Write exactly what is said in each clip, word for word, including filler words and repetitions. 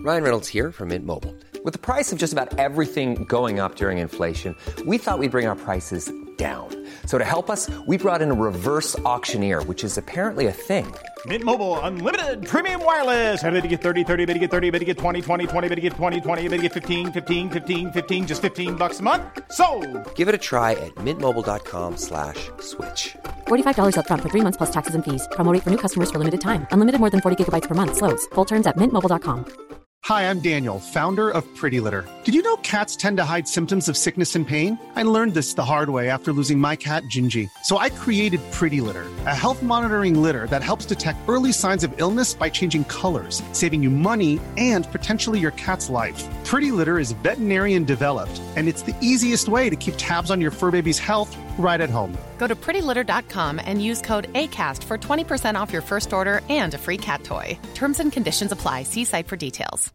Ryan Reynolds here from Mint Mobile. With the price of just about everything going up during inflation, we thought we'd bring our prices down. So to help us, we brought in a reverse auctioneer, which is apparently a thing. Mint Mobile Unlimited Premium Wireless. How to get thirty, thirty, how to get thirty, how to get twenty, twenty, twenty, how to get twenty, twenty, how to get fifteen, fifteen, fifteen, fifteen, just fifteen bucks a month? Sold! Give it a try at mintmobile.com slash switch. forty-five dollars up front for three months plus taxes and fees. Promo rate for new customers for limited time. Unlimited more than forty gigabytes per month. Slows full terms at mint mobile dot com. Hi, I'm Daniel, founder of Pretty Litter. Did you know cats tend to hide symptoms of sickness and pain? I learned this the hard way after losing my cat, Gingy. So I created Pretty Litter, a health monitoring litter that helps detect early signs of illness by changing colors, saving you money and potentially your cat's life. Pretty Litter is veterinarian developed, and it's the easiest way to keep tabs on your fur baby's health right at home. Go to pretty litter dot com and use code ACAST for twenty percent off your first order and a free cat toy. Terms and conditions apply. See site for details.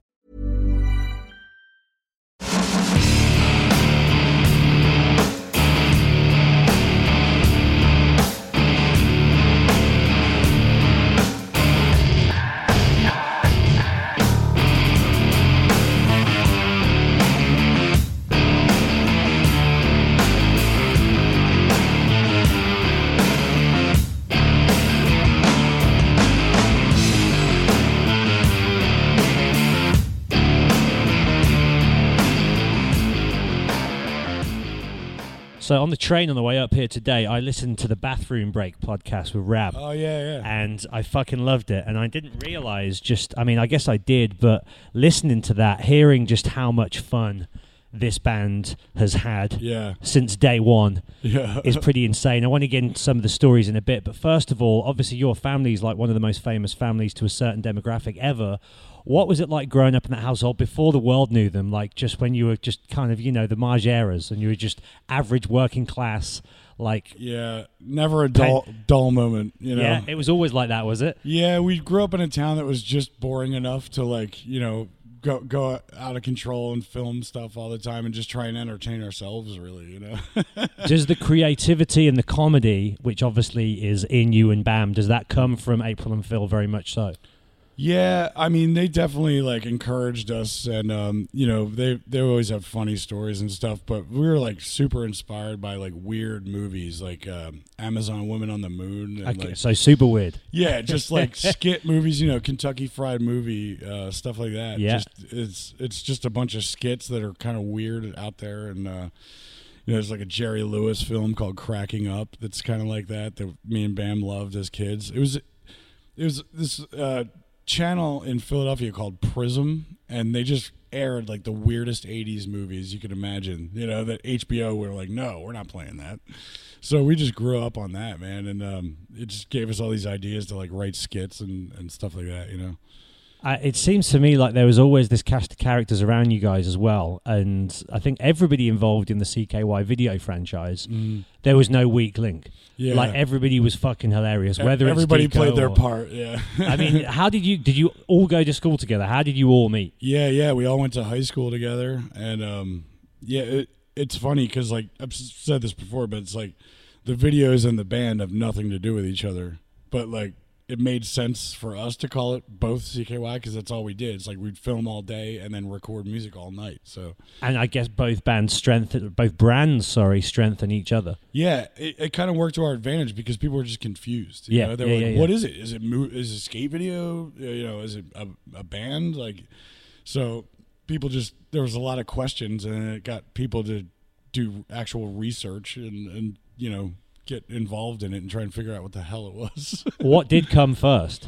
So on the train on the way up here today, I listened to the Bathroom Break podcast with Rab. Oh, yeah, yeah. And I fucking loved it. And I didn't realize just, I mean, I guess I did, but listening to that, hearing just how much fun this band has had yeah. since day one yeah. is pretty insane. I want to get into some of the stories in a bit. But first of all, obviously your family is like one of the most famous families to a certain demographic ever. What was it like growing up in that household before the world knew them? Like just when you were just kind of, you know, the Marge eras and you were just average working class, like... Yeah, never a dull, pen- dull moment, you know? Yeah, it was always like that, was it? Yeah, we grew up in a town that was just boring enough to, like, you know, go go out of control and film stuff all the time and just try and entertain ourselves, really, you know? Does the creativity and the comedy, which obviously is in you and Bam, does that come from April and Phil very much so? Yeah, I mean, they definitely like encouraged us, and um, you know, they they always have funny stories and stuff. But we were like super inspired by like weird movies, like um, Amazon Women on the Moon. And, okay, like, so super weird. Yeah, just like skit movies, you know, Kentucky Fried Movie, uh, stuff like that. Yeah, just, it's it's just a bunch of skits that are kind of weird out there, and uh, you know, there's like a Jerry Lewis film called Cracking Up that's kind of like that that me and Bam loved as kids. It was it was this. Uh, channel in Philadelphia called Prism, and they just aired like the weirdest eighties movies you could imagine, you know, that H B O were like, no, we're not playing that. So we just grew up on that, man, and um, it just gave us all these ideas to like write skits and, and stuff like that, you know. Uh, it seems to me like there was always this cast of characters around you guys as well, and I think everybody involved in the C K Y video franchise, mm. there was no weak link. Yeah. Like everybody was fucking hilarious. Whether everybody it's played their or, part, yeah. I mean, how did you did you all go to school together? How did you all meet? Yeah, yeah, we all went to high school together, and um, yeah, it, it's funny because like I've said this before, but it's like the videos and the band have nothing to do with each other, but like. It made sense for us to call it both C K Y because that's all we did. It's like we'd film all day and then record music all night. So, and I guess both bands strengthen, both brands, sorry, strengthen each other. Yeah, it, it kind of worked to our advantage because people were just confused. You yeah, know? They yeah, were like, yeah, "What yeah. is it? Is it mo- is it a skate video? You know, is it a, a band?" Like, so people just there was a lot of questions, and it got people to do actual research and and you know. Get involved in it and try and figure out what the hell it was. What did come first?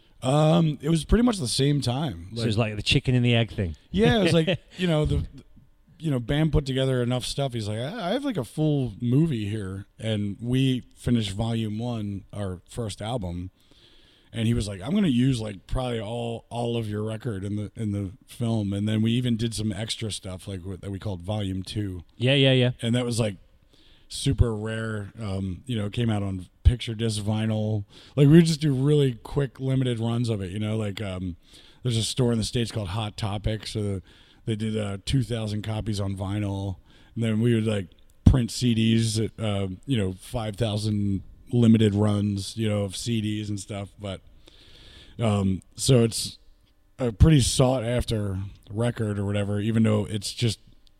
Um, it was pretty much the same time. Like, so it was like the chicken and the egg thing. Yeah, it was like, you know, the, the you know, Bam put together enough stuff. He's like, I have like a full movie here, and we finished volume one, our first album, and he was like, I'm going to use like probably all all of your record in the in the film, and then we even did some extra stuff like what that we called volume two. Yeah, yeah, yeah. And that was like. Super rare, um, you know, came out on picture disc vinyl. Like we would just do really quick, limited runs of it. You know, like um, there's a store in the States called Hot Topic, so the, they did uh, two thousand copies on vinyl, and then we would like print C Ds at uh, you know five thousand limited runs, you know, of C Ds and stuff. But um, so it's a pretty sought after record or whatever, even though it's just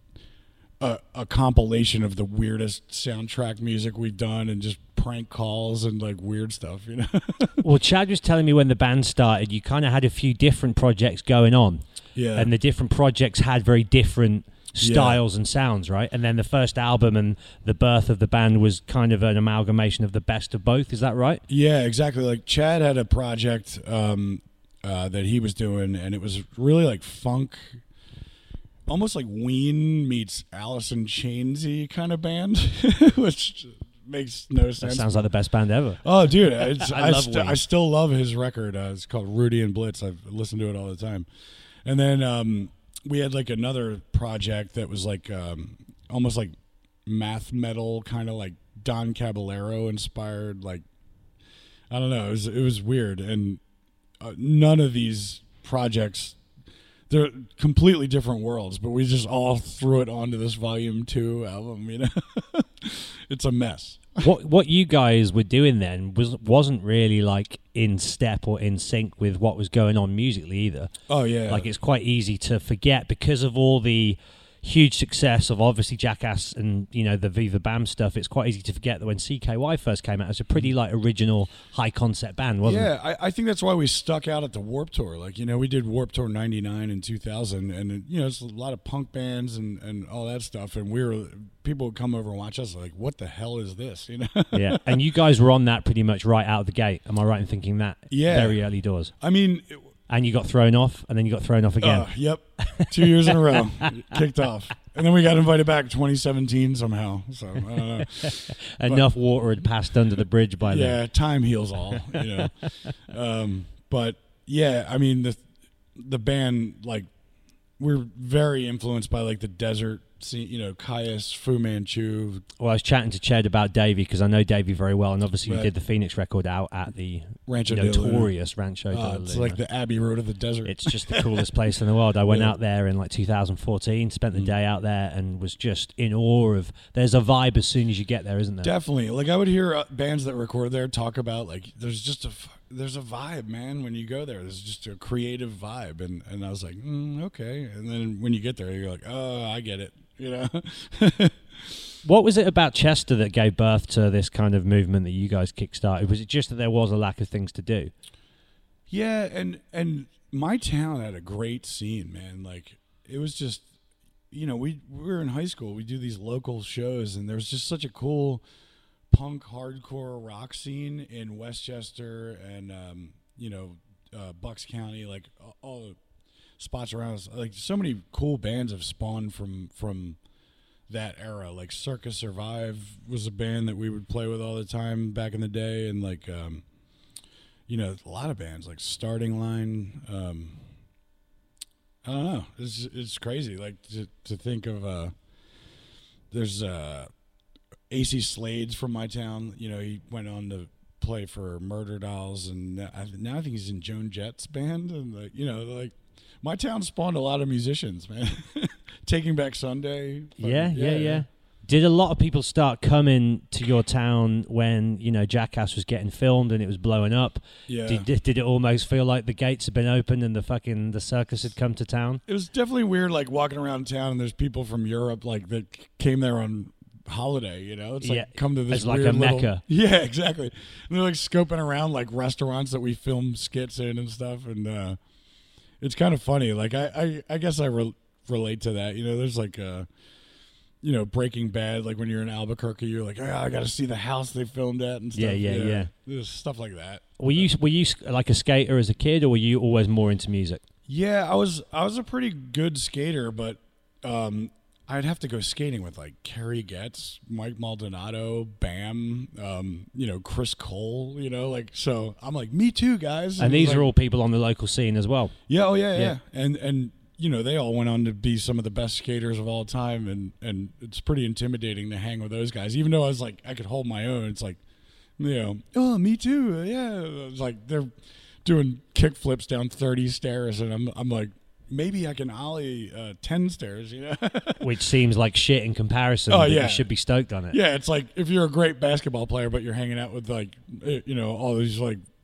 a, a compilation of the weirdest soundtrack music we've done and just prank calls and like weird stuff, you know. Well, Chad was telling me when the band started, you kind of had a few different projects going on. Yeah. And the different projects had very different styles yeah. and sounds, right? And then the first album and the birth of the band was kind of an amalgamation of the best of both. Is that right? Yeah, exactly. Like Chad had a project um, uh, that he was doing, and it was really like funk, almost like Ween meets Alice in Chainsy kind of band, which makes no sense. That sounds like the best band ever. Oh, dude, it's, I, I, love st- I still love his record. Uh, it's called Rudy and Blitz. I've listened to it all the time. And then um, we had like another project that was like um, almost like math metal, kind of like Don Caballero inspired. Like I don't know, it was it was weird, and uh, none of these projects, they're completely different worlds, but we just all threw it onto this volume two album. You know, it's a mess. What what you guys were doing then was wasn't really like in step or in sync with what was going on musically either. Oh yeah, like it's quite easy to forget because of all the huge success of obviously Jackass and you know the Viva Bam stuff. It's quite easy to forget that when C K Y first came out, it was a pretty like original high concept band, wasn't yeah, it? Yeah, I, I think that's why we stuck out at the Warped Tour. Like you know, we did Warped Tour ninety-nine and two thousand, and you know, it's a lot of punk bands and, and all that stuff. And we were people would come over and watch us like, what the hell is this? You know? Yeah, and you guys were on that pretty much right out of the gate. Am I right in thinking that? Yeah, very early doors. I mean. It, And you got thrown off, and then you got thrown off again. Uh, yep, two years in a row, kicked off, and then we got invited back twenty seventeen somehow. So I don't know. Enough but, water had passed under the bridge by yeah, then. Yeah, time heals all, you know. um, but yeah, I mean the the band, like we're very influenced by like the desert scene, you know, Caius, Fu Manchu. Well, I was chatting to Ched about Davey because I know Davey very well, and obviously right. you did the Phoenix record out at the Rancho notorious Rancho. Uh, it's like the Abbey Road of the desert. It's just the coolest place in the world. I went yeah. out there in like two thousand fourteen, spent the mm. day out there, and was just in awe of. There's a vibe as soon as you get there, isn't there? Definitely. Like I would hear uh, bands that record there talk about like there's just a there's a vibe, man. When you go there, there's just a creative vibe, and and I was like, mm, okay. And then when you get there, you're like, oh, I get it. You know. What was it about Chester that gave birth to this kind of movement that you guys kickstarted? Was it just that there was a lack of things to do? Yeah, and and my town had a great scene, man. Like it was just, you know, we, we were in high school. We do these local shows, and there was just such a cool punk hardcore rock scene in Westchester and um, you know uh, Bucks County, like all the spots around us. Like so many cool bands have spawned from from that era. Like Circus Survive was a band that we would play with all the time back in the day, and like um, you know a lot of bands like Starting Line. Um, I don't know. It's it's crazy. Like to to think of uh, there's uh, A C Slades from my town. You know he went on to play for Murder Dolls, and now I think he's in Joan Jett's band, and like you know like. My town spawned a lot of musicians, man. Taking Back Sunday. Yeah, yeah, yeah, yeah. Did a lot of people start coming to your town when, you know, Jackass was getting filmed and it was blowing up? Yeah. Did, did it almost feel like the gates had been opened and the fucking the circus had come to town? It was definitely weird, like walking around town and there's people from Europe like that came there on holiday, you know? It's like yeah. come to this it's like weird a little, mecca. Yeah, exactly. And they're like scoping around like restaurants that we film skits in and stuff, and uh it's kind of funny. Like, I, I, I guess I re- relate to that. You know, there's like, uh, you know, Breaking Bad. Like when you're in Albuquerque, you're like, oh, I got to see the house they filmed at and stuff. Yeah, yeah, yeah. yeah. There's stuff like that. Were you were you like a skater as a kid, or were you always more into music? Yeah, I was. I was a pretty good skater, but um, I'd have to go skating with like Kerry Getz, Mike Maldonado, Bam, um, you know, Chris Cole, you know, like, so I'm like, me too, guys. And, and these like, are all people on the local scene as well. Yeah, oh yeah, yeah, yeah. And, and, you know, they all went on to be some of the best skaters of all time. And, and it's pretty intimidating to hang with those guys, even though I was like, I could hold my own. It's like, you know, oh, me too. Yeah. It's like, they're doing kick flips down thirty stairs. And I'm, I'm like, maybe I can ollie uh, ten stairs, you know? Which seems like shit in comparison. Oh, but yeah. You should be stoked on it. Yeah, it's like if you're a great basketball player, but you're hanging out with, like, you know, all these, like,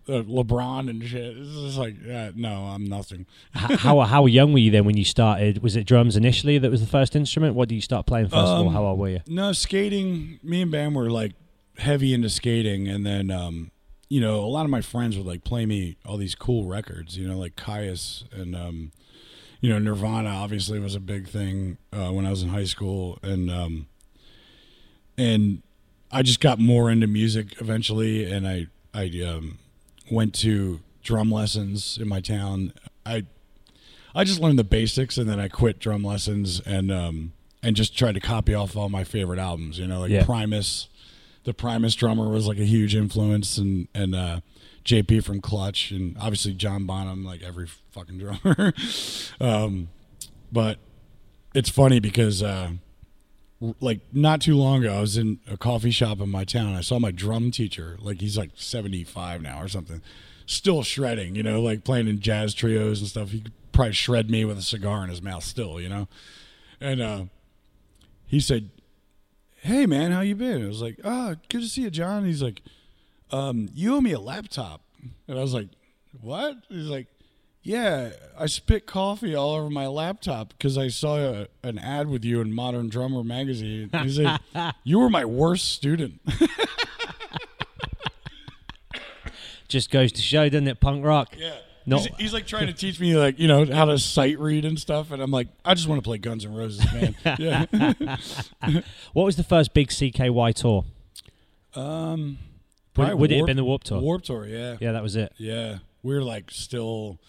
uh, LeBron and shit. It's just like, yeah, no, I'm nothing. how how young were you then when you started? Was it drums initially that was the first instrument? What did you start playing first um, of all? How old were you? No, skating. Me and Bam were like heavy into skating, and then um, you know, a lot of my friends would like play me all these cool records. You know, like Caius and um, you know, Nirvana obviously was a big thing uh, when I was in high school, and um, and I just got more into music eventually, and I I um, went to drum lessons in my town. I I just learned the basics, and then I quit drum lessons and um, and just tried to copy off all my favorite albums. You know, like yeah. Primus. The Primus drummer was like a huge influence, and and uh, J P from Clutch, and obviously John Bonham, like every fucking drummer. um, but it's funny because uh, like not too long ago, I was in a coffee shop in my town. I saw my drum teacher, like he's like seventy-five now or something, still shredding, you know, like playing in jazz trios and stuff. He could probably shred me with a cigar in his mouth still, you know. And uh, he said, "Hey man, how you been?" I was like, "Oh, good to see you, John." He's like, um, "You owe me a laptop." And I was like, "What?" He's like, "Yeah, I spit coffee all over my laptop because I saw a, an ad with you in Modern Drummer magazine." He said, "You were my worst student." Just goes to show, doesn't it? Punk rock. Yeah. Not- he's, he's like trying to teach me, like, you know, how to sight read and stuff, and I'm like, I just want to play Guns N' Roses, man. Yeah. What was the first big C K Y tour? Um, Would, would it have Warp- been the Warp Tour? Warp Tour, yeah. Yeah, that was it. Yeah. We were like still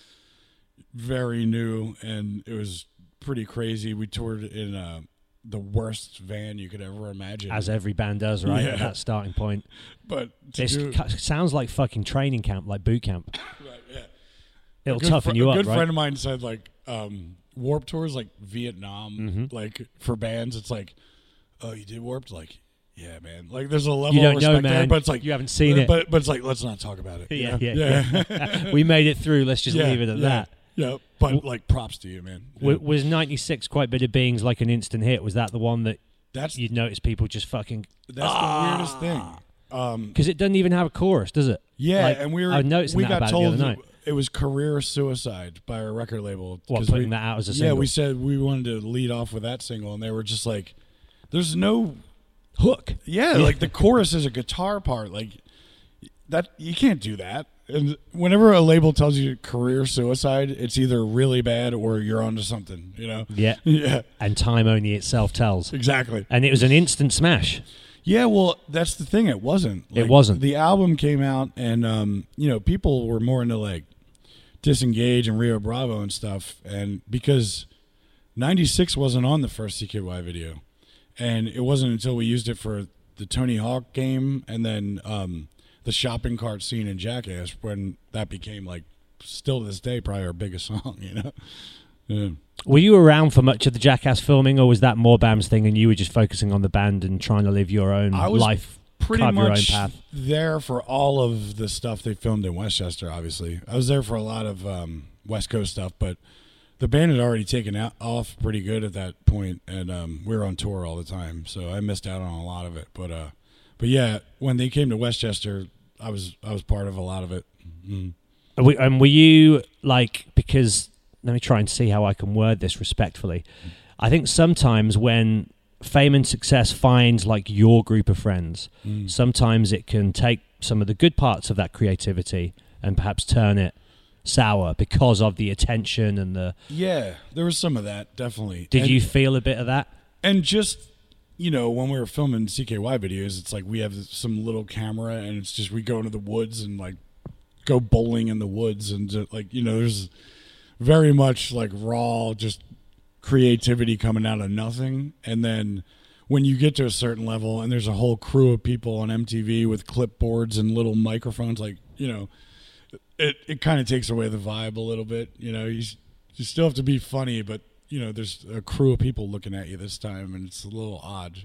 very new, and it was pretty crazy. We toured in uh, the worst van you could ever imagine. As every band does, right? Yeah. At that starting point. But to It do, sounds like fucking training camp, like boot camp. right, yeah. It'll A good toughen fr- you a up, good right? friend of mine said, like, um, Warp Tour is like Vietnam. Mm-hmm. Like, for bands, it's like, oh, you did Warped? Like, yeah, man. Like, there's a level You don't of know, respect there, man. but it's like, You haven't seen but, it. But, but it's like, let's not talk about it. you Yeah, know? yeah, yeah. yeah. We made it through. Let's just Yeah, leave it at yeah, that. Yeah, but like, props to you, man. Yeah. W- Was ninety-six Quite Bitter Beings like an instant hit? Was that the one that That's you'd notice people just fucking... that's the weirdest thing. Um, Because it doesn't even have a chorus, does it? yeah, Like, and we were I noticed we that got about told it the other night. it was career suicide by our record label. What, 'cause putting we, that out as a Yeah, single? we said we wanted to lead off with that single, and they were just like, "There's no hook." Yeah, like the chorus is a guitar part. Like that, you can't do that. And whenever a label tells you career suicide, it's either really bad or you're onto something. You know? Yeah. Yeah. And time only itself tells. Exactly. And it was an instant smash. Yeah, well, that's the thing. It wasn't. It Like, wasn't. The album came out, and um, you know, people were more into like Disengage and Rio Bravo and stuff, and because ninety-six wasn't on the first C K Y video, and it wasn't until we used it for the Tony Hawk game, and then um, the shopping cart scene in Jackass, when that became like still to this day probably our biggest song. You know. Yeah. Were you around for much of the Jackass filming, or was that more Bam's thing and you were just focusing on the band and trying to live your own I was life, pretty carve your own much path? there for all of the stuff they filmed in Westchester, obviously. I was there for a lot of um, West Coast stuff, but the band had already taken out, off pretty good at that point, and um, we were on tour all the time, so I missed out on a lot of it. But uh, but yeah, when they came to Westchester, I was I was part of a lot of it. Mm. And we- And were you like, because... Let me try and see how I can word this respectfully. I think sometimes when fame and success finds like your group of friends, Mm. sometimes it can take some of the good parts of that creativity and perhaps turn it sour because of the attention and the... Yeah, there was some of that, definitely. Did And- you feel a bit of that? And just, you know, when we were filming C K Y videos, it's like we have some little camera, and it's just we go into the woods and like go bowling in the woods, and just, like, you know, there's very much like raw just creativity coming out of nothing. And then when you get to a certain level and there's a whole crew of people on M T V with clipboards and little microphones, like, you know, it, it kind of takes away the vibe a little bit. You know, you, you still have to be funny, but you know, there's a crew of people looking at you this time, and it's a little odd.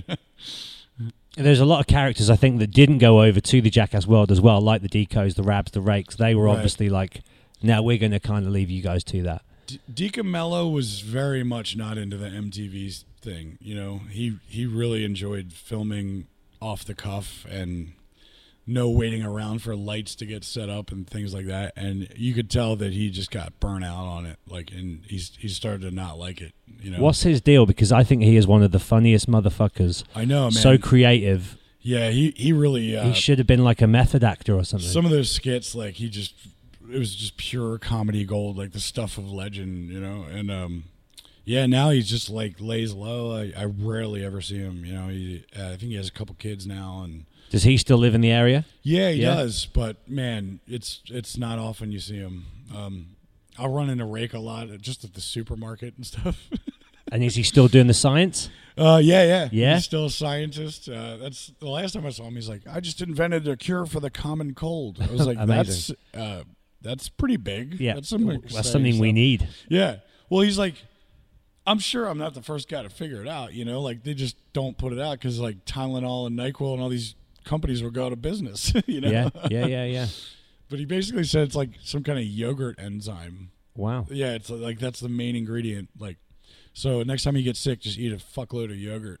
There's a lot of characters, I think, that didn't go over to the Jackass world as well, like the Decos, the Rabs, the Rakes. They were Right. obviously like, now we're going to kind of leave you guys to that. D- Deacon Mello was very much not into the M T V thing. You know, he he really enjoyed filming off the cuff, and no waiting around for lights to get set up and things like that. And you could tell that he just got burnt out on it. Like, and he's he started to not like it. You know, what's his deal? Because I think he is one of the funniest motherfuckers. I know, man. So creative. Yeah, he he really. Uh, he should have been like a method actor or something. Some of those skits, like he just, it was just pure comedy gold, like the stuff of legend, you know. And um, yeah, now he's just like lays low. I, I rarely ever see him. You know, he uh, I think he has a couple kids now, and. Does he still live in the area? Yeah, he yeah? does. But man, it's it's not often you see him. Um, I'll run into Rake a lot, just at the supermarket and stuff. And is he still doing the science? Uh, yeah, yeah, yeah. He's still a scientist. Uh, that's the last time I saw him. He's like, I just invented a cure for the common cold. I was like, that's uh, that's pretty big. Yeah, that's, some that's something stuff. we need. Yeah. Well, he's like, I'm sure I'm not the first guy to figure it out. You know, like they just don't put it out because like Tylenol and NyQuil and all these companies will go out of business. You know. Yeah, yeah, yeah, yeah. But he basically said it's like some kind of yogurt enzyme. Wow. Yeah, it's like that's the main ingredient. Like, so next time you get sick, just eat a fuckload of yogurt.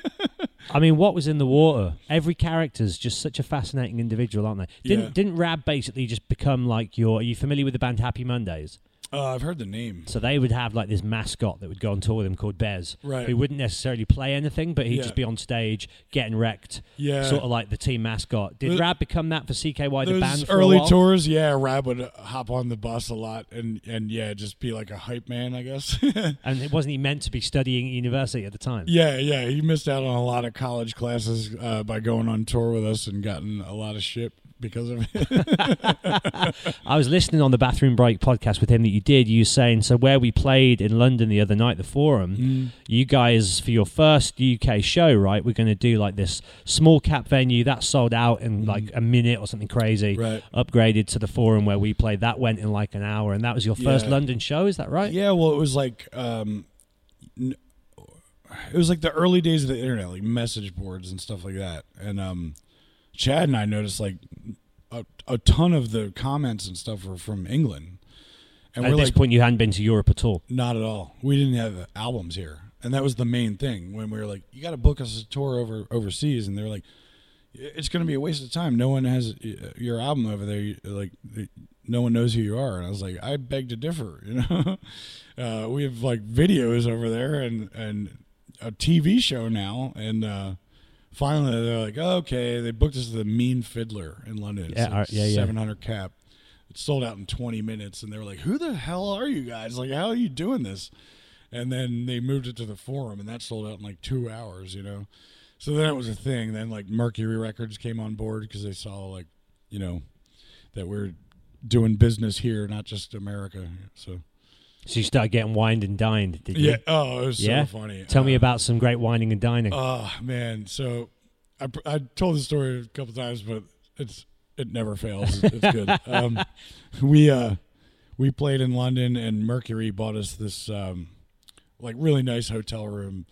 I mean, what was in the water? Every character's just such a fascinating individual, aren't they? Didn't Yeah. didn't Rab basically just become like your? Are you familiar with the band Happy Mondays? Uh, I've heard the name. So they would have like this mascot that would go on tour with them called Bez, Right. who wouldn't necessarily play anything, but he'd Yeah. just be on stage getting wrecked, Yeah. sort of like the team mascot. Did The- Rab become that for C K Y, the Those band, for early a while? tours, yeah, Rab would hop on the bus a lot and, and yeah, just be like a hype man, I guess. And it wasn't he meant to be studying at university at the time? yeah, yeah, he missed out on a lot of college classes uh, by going on tour with us and gotten a lot of shit because of it. I was listening on the Bathroom Break podcast with him that you did. You were saying, so where we played in London the other night, the Forum, Mm. you guys, for your first U K show, right, we're going to do like this small cap venue that sold out in like a minute or something crazy, Right. upgraded to the Forum where we played. That went in like an hour, and that was your first Yeah. London show, is that right? Yeah, well, it was like um, n- it was like the early days of the internet, like message boards and stuff like that. And um, Chad and I noticed like a, a ton of the comments and stuff were from England. And At we're this like, point, you hadn't been to Europe at all. not at all. We didn't have albums here, and that was the main thing. When we were like, "You got to book us a tour over overseas," and they were like, "It's going to be a waste of time. No one has your album over there. You- Like, no one knows who you are." And I was like, "I beg to differ." You know, uh, we have like videos over there and and a T V show now, and uh, finally they're like, oh, "Okay." They booked us to the Mean Fiddler in London. It's Yeah, like uh, yeah, yeah. seven hundred cap. It sold out in twenty minutes, and they were like, "Who the hell are you guys? Like, how are you doing this?" And then they moved it to the Forum, and that sold out in like two hours, you know? So then it was a thing. Then, like, Mercury Records came on board because they saw, like, you know, that we're doing business here, not just America. So, So you started getting wined and dined, did you? yeah. Oh, it was Yeah? so funny. Tell me Uh, about some great whining and dining. Oh, man. So I, I told the story a couple times, but it's it never fails. It's, it's good. Um, we uh, we played in London, and Mercury bought us this um, like really nice hotel room,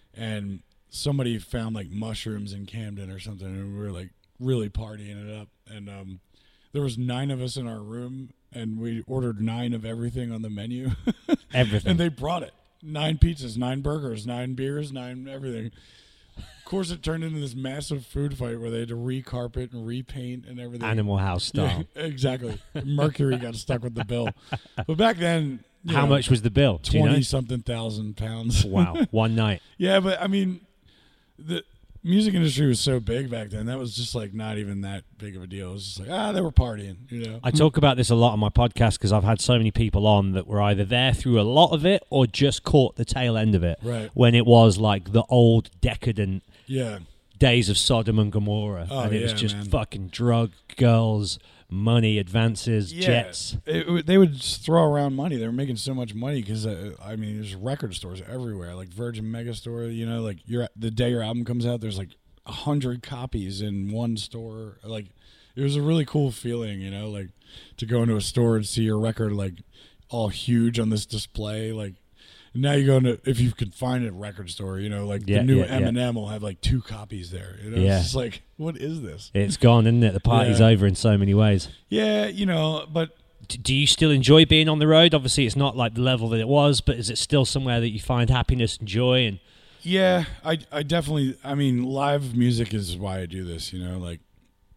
and somebody found like mushrooms in Camden or something, and we were like really partying it up. And um, there was nine of us in our room, and we ordered nine of everything on the menu. Everything. And they brought it. Nine pizzas, nine burgers, nine beers, nine everything. Of course, it turned into this massive food fight where they had to re-carpet and repaint and everything. Animal House style. Yeah, exactly. Mercury got stuck with the bill. But back then, you How know, much was the bill? Do you know? twenty-something thousand pounds. Wow, one night. Yeah, but I mean, the music industry was so big back then. That was just like not even that big of a deal. It was just like, ah, they were partying, you know? I talk about this a lot on my podcast because I've had so many people on that were either there through a lot of it or just caught the tail end of it. Right. When it was like the old decadent Yeah. days of Sodom and Gomorrah. Oh, and it was yeah, just man. fucking drug, girls, money, advances, Yeah. jets. It, it- they would just throw around money. They were making so much money because, uh, I mean, there's record stores everywhere, like Virgin Megastore. You know, like your the day your album comes out, there's like a hundred copies in one store. Like, it was a really cool feeling, you know, like to go into a store and see your record like all huge on this display. Like, now you go into, if you can find it at a record store, you know, like Yeah, the new yeah, yeah. Eminem will have like two copies there. You know, Yeah. it's just like, what is this? It's gone, isn't it? The party's Yeah. over in so many ways. Yeah, you know, but D- Do you still enjoy being on the road? Obviously, it's not like the level that it was, but is it still somewhere that you find happiness and joy? And yeah, I, I definitely, I mean, live music is why I do this, you know, like,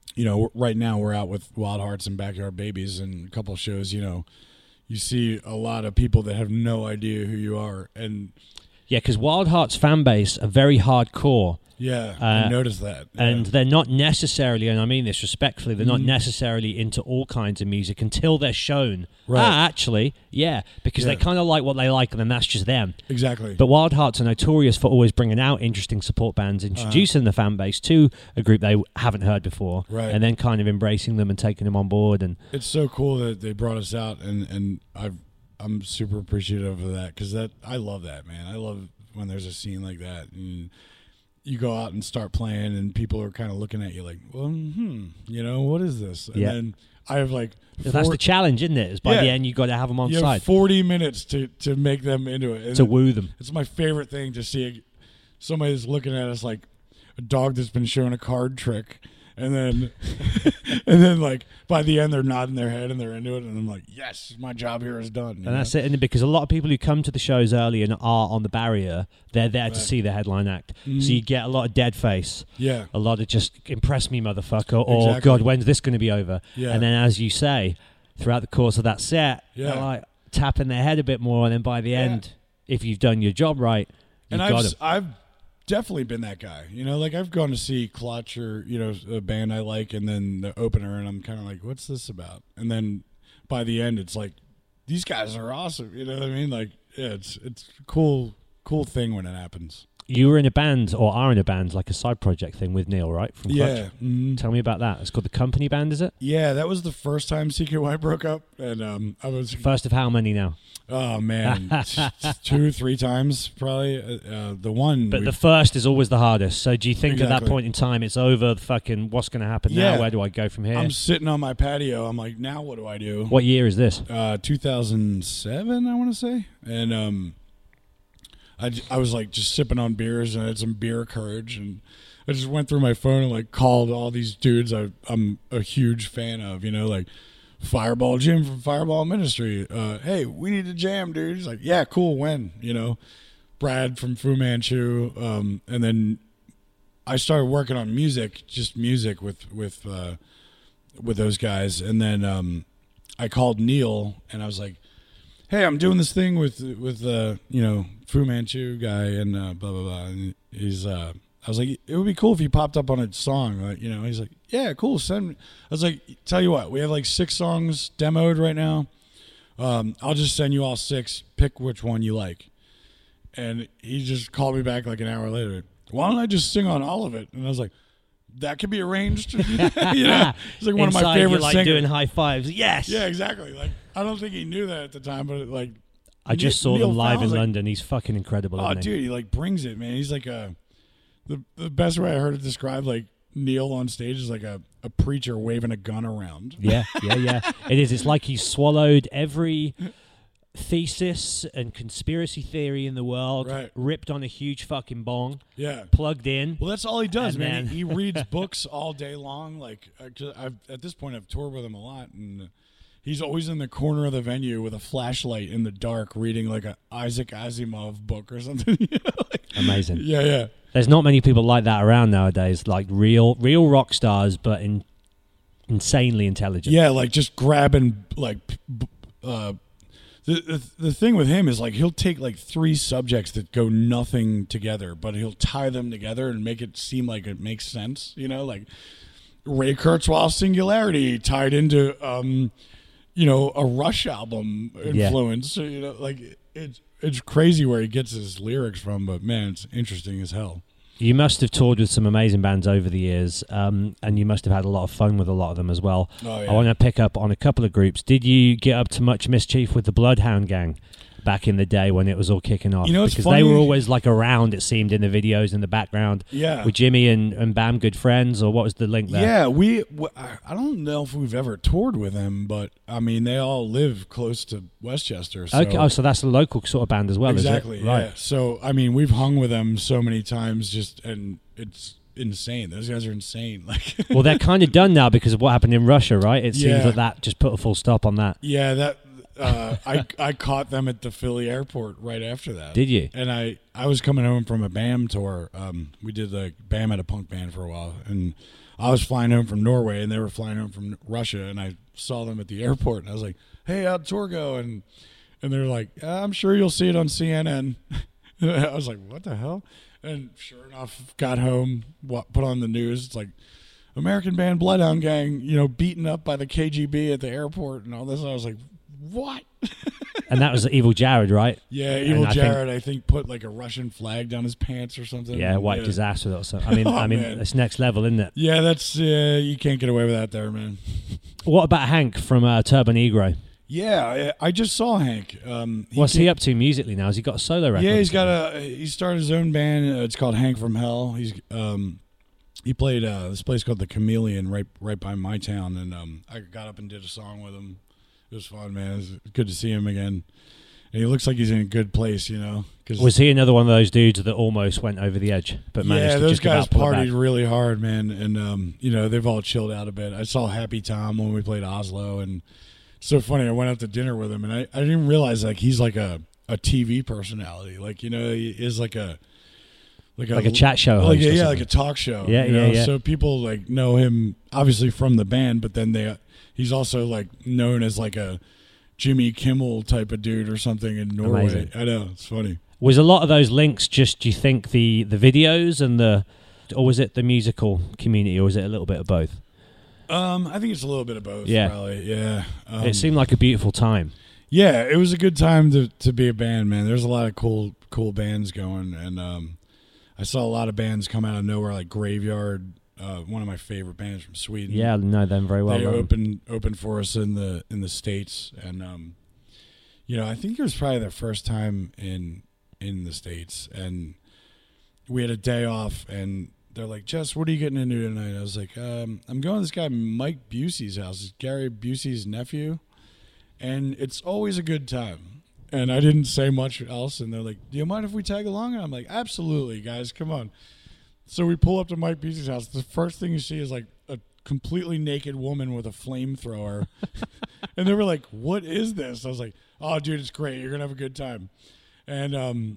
you know, right now we're out with Wild Hearts and Backyard Babies and a couple of shows, you know, you see a lot of people that have no idea who you are. And yeah, because Wild Hearts fan base are very hardcore. Yeah, uh, I noticed that. Yeah. And they're not necessarily, and I mean this respectfully, they're not Mm. necessarily into all kinds of music until they're shown. Right. Ah, actually, yeah, because Yeah. they kind of like what they like, and then that's just them. Exactly. But Wild Hearts are notorious for always bringing out interesting support bands, introducing the fan base to a group they haven't heard before, Right. and then kind of embracing them and taking them on board. And It's so cool that they brought us out, and, and I've, I'm super appreciative of that, because that I love that, man. I love when there's a scene like that, and you go out and start playing, and people are kind of looking at you like, well, hmm, you know, what is this? And Yeah. then I have like that's the four, challenge, isn't it? Is by Yeah. the end you got to have them on you side have forty minutes to, to make them into it. And to woo them. It's my favorite thing to see somebody that's looking at us like a dog that's been shown a card trick, and then and then like by the end they're nodding their head and they're into it, and I'm like, yes, my job here is done. And that's it, and because a lot of people who come to the shows early and are on the barrier, they're there Right. to see the headline act. Mhm. So you get a lot of dead face, Yeah. a lot of just impress me, motherfucker, or Exactly. God, when's this going to be over? Yeah. And then, as you say, throughout the course of that set, Yeah. they're like tapping their head a bit more, and then by the Yeah. end, if you've done your job right, you've And got I've them. I've definitely been that guy. You know, like I've gone to see Clutch or, you know, a band I like, and then the opener, and I'm kind of like, what's this about? And then by the end, it's like, these guys are awesome. You know what I mean? Like, yeah, it's it's a cool cool thing when it happens. You were in a band, or are in a band, like a side project thing with Neil, right? From Clutch. Yeah. Mhm. Tell me about that. It's called the Company Band, is it? Yeah, that was the first time C K Y broke up, and um, I was First of how many now? oh man, two, three times probably. Uh, uh, the one, But we- the first is always the hardest. So do you think at that Exactly. point in time it's over? Fucking what's going to happen Yeah. now? Where do I go from here? I'm sitting on my patio. I'm like, now what do I do? What year is this? Uh, two thousand seven, I want to say, and um, I, j- I was like just sipping on beers, and I had some beer courage, and I just went through my phone and like called all these dudes I, I'm a huge fan of, you know, like Fireball Jim from Fireball Ministry. Uh, hey, we need to jam, dude. He's like, yeah, cool. When, you know, Brad from Fu Manchu, um, and then I started working on music, just music with with uh, with those guys, and then um, I called Neil, and I was like, hey, I'm doing this thing with with uh, you know, Fu Manchu guy, and uh, blah blah blah. And he's, uh, I was like, it would be cool if he popped up on a song, like, you know. He's like, yeah, cool. Send me. I was like, tell you what, we have like six songs demoed right now. Um, I'll just send you all six. Pick which one you like. And he just called me back like an hour later. Why don't I just sing on all of it? And I was like, that could be arranged. You know, it's like one of my Inside, favorite you're like singers. doing high fives. Yes. Yeah, exactly. Like, I don't think he knew that at the time, but like, I just Ne- saw Neil them live in Fallon's like- London. He's fucking incredible. Oh, isn't he? dude, he like brings it, man. He's like a the the best way I heard it described, like Neil on stage is like a, a preacher waving a gun around. Yeah, yeah, yeah. It is. It's like he's swallowed every thesis and conspiracy theory in the world, Right. ripped on a huge fucking bong, Yeah. plugged in. Well, that's all he does, And man. then- He, he reads books all day long. Like, I- 'cause I've at this point, I've toured with him a lot, and he's always in the corner of the venue with a flashlight in the dark, reading like a Isaac Asimov book or something. You know, like- Amazing. Yeah, yeah. There's not many people like that around nowadays. Like real, real rock stars, but in, insanely intelligent. Yeah, like just grabbing like p- b- uh the, the the thing with him is like he'll take like three subjects that go nothing together, but he'll tie them together and make it seem like it makes sense, you know, like Ray Kurzweil's Singularity tied into um you know, a Rush album influence, yeah. You know, like it's it's crazy where he gets his lyrics from, but man, it's interesting as hell. You must have toured with some amazing bands over the years, um, and you must have had a lot of fun with a lot of them as well. Oh, yeah. I want to pick up on a couple of groups. Did you get up to much mischief with the Bloodhound Gang back in the day when it was all kicking off? You know, it's because funny. they were always like around, it seemed, in the videos in the background. Yeah. Were Jimmy and, and Bam good friends, or what was the link there? Yeah, we. w- I don't know if we've ever toured with them, but I mean, they all live close to Westchester. So. Okay, oh, so that's a local sort of band as well, exactly, is it? yeah. Right. So I mean, we've hung with them so many times, just and it's insane. Those guys are insane. Like, Well, they're kind of done now because of what happened in Russia, right? It seems Yeah. that that just put a full stop on that. yeah, that uh, I I caught them at the Philly airport right after that. Did you? And I, I was coming home from a BAM tour. Um, we did the BAM had a punk band for a while, and I was flying home from Norway, and they were flying home from Russia, and I saw them at the airport, and I was like, "Hey, how'd tour go?" And and they're like, "I'm sure you'll see it on C N N." And I was like, "What the hell?" And sure enough, got home, what, put on the news. It's like American band Bloodhound Gang, you know, beaten up by the K G B at the airport and all this. And I was like, "What?" And that was Evil Jared, right? Yeah, Evil I Jared. think, I think put like a Russian flag down his pants or something. Yeah, wiped yeah. his ass with it or something. I mean, Oh, I mean, man. it's next level, isn't it? Yeah, that's uh, you can't get away with that there, man. What about Hank from uh, Turbo Negro? Yeah, I I just saw Hank. Um, What's came- he up to musically now? Has he got a solo record? Yeah, he's got a. He started his own band. Uh, it's called Hank from Hell. He's um, he played uh, this place called the Chameleon right right by my town, and um, I got up and did a song with him. It was fun, man. It was good to see him again. And he looks like he's in a good place, you know. Cause Was he another one of those dudes that almost went over the edge, but managed yeah, to those just guys about pull it back? partied really hard, man, and um, you know they've all chilled out a bit. I saw Happy Tom when we played Oslo, and it's so funny. I went out to dinner with him, and I, I didn't realize like he's like a, a T V personality, like you know he is like a like a Like a chat show like host a, or yeah, something. like a talk show. Yeah, you yeah, know? yeah. So people like know him obviously from the band, but then they he's also like known as like a Jimmy Kimmel type of dude or something in Norway. Amazing. I know, it's funny. Was a lot of those links just, do you think, the, the videos and the, or was it the musical community, or was it a little bit of both? Um, I think it's a little bit of both. Yeah. Probably. Yeah. Um, It seemed like a beautiful time. Yeah, it was a good time to, to be a band, man. There's a lot of cool cool bands going, and um, I saw a lot of bands come out of nowhere, like Graveyard, uh, one of my favorite bands from Sweden. Yeah, I know them very well. they know them. opened opened for us in the in the States, and um, you know, I think it was probably their first time in in the States, and we had a day off, and they're like, "Jess, what are you getting into tonight?" I was like, um, "I'm going to this guy Mike Busey's house. It's Gary Busey's nephew, and it's always a good time." And I didn't say much else, and they're like, "Do you mind if we tag along?" And I'm like, "Absolutely, guys, come on." So we pull up to Mike Busey's house. The first thing you see is like a completely naked woman with a flamethrower. And they were like, "What is this?" I was like, "Oh, dude, it's great. You're going to have a good time." And um,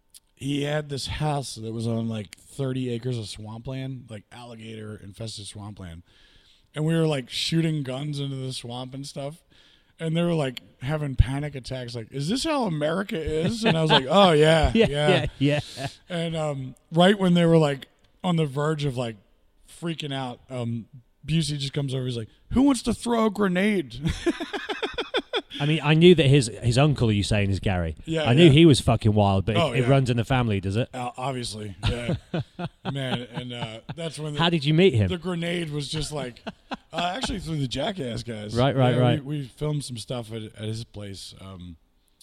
he had this house that was on like thirty acres of swampland, like alligator infested swampland. And we were like shooting guns into the swamp and stuff. And they were like having panic attacks, like, "Is this how America is?" And I was like, "Oh, yeah, Yeah, yeah. yeah, yeah. And um, right when they were like on the verge of like freaking out, um, Busey just comes over. He's like, "Who wants to throw a grenade?" I mean, I knew that his his uncle, you saying, is Gary. Yeah, I knew yeah. he was fucking wild, but Oh, it, it yeah. runs in the family, does it? Uh, obviously, yeah, man. And uh, that's when the, How did you meet him? the grenade was just like, uh, actually through the Jackass guys. Right, right, Yeah, right. We, we filmed some stuff at, at his place. Um,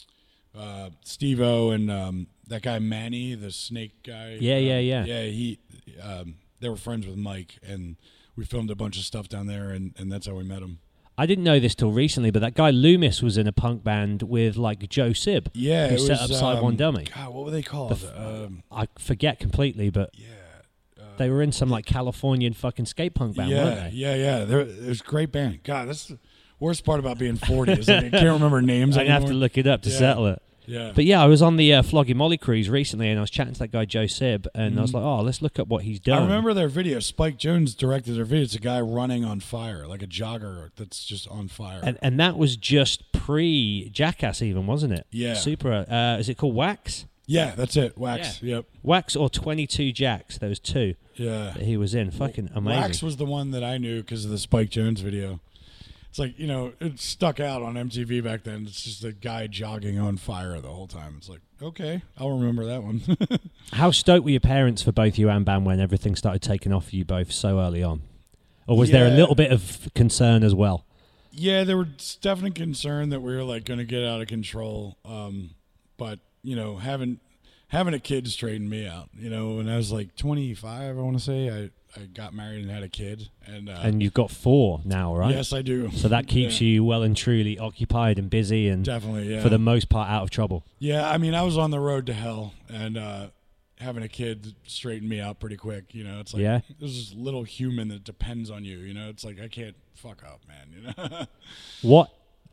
uh, Steve-O and um, that guy Manny, the snake guy. Yeah, um, yeah, yeah. Yeah, he. Um, they were friends with Mike, and we filmed a bunch of stuff down there, and, and that's how we met him. I didn't know this till recently, but that guy Loomis was in a punk band with like Joe Sib. Yeah, who it set was, up Side um, One Dummy. God, what were they called? The f- um, I forget completely, but yeah. Uh, they were in some like Californian fucking skate punk band, yeah, weren't they? yeah, yeah. They're, it was a great band. God, that's the worst part about being forty is like, I can't remember names I'm gonna anymore. have to look it up to Yeah. settle it. Yeah. But yeah, I was on the uh, Floggy Molly cruise recently, and I was chatting to that guy Joe Sib, and I was like, "Oh, let's look up what he's done." I remember their video. Spike Jones directed their video. It's a guy running on fire, like a jogger that's just on fire. and and that was just pre Jackass, even wasn't it? Yeah. Super. Uh, is it called Wax? yeah, that's it. Wax. Yeah. Yep. Wax or twenty-two Jacks? There was two Yeah. that he was in. Fucking amazing. Wax was the one that I knew because of the Spike Jones video. It's like, you know, it stuck out on M T V back then. It's just a guy jogging on fire the whole time. It's like, okay, I'll remember that one. How stoked were your parents for both you and Bam when everything started taking off for you both so early on? Or was there a Yeah. little bit of concern as well? Yeah, there was definitely concern that we were like going to get out of control. Um, but you know, having having a kid straightened me out. You know, when I was like twenty-five, I want to say, I, I got married and had a kid. And uh, And you've got four now, right? yes, I do. So that keeps Yeah, you well and truly occupied and busy and definitely. Yeah, for the most part out of trouble. yeah. I mean, I was on the road to hell, and uh, having a kid straightened me out pretty quick. You know, it's like Yeah. there's this little human that depends on you. You know, it's like I can't fuck up, man. You know. What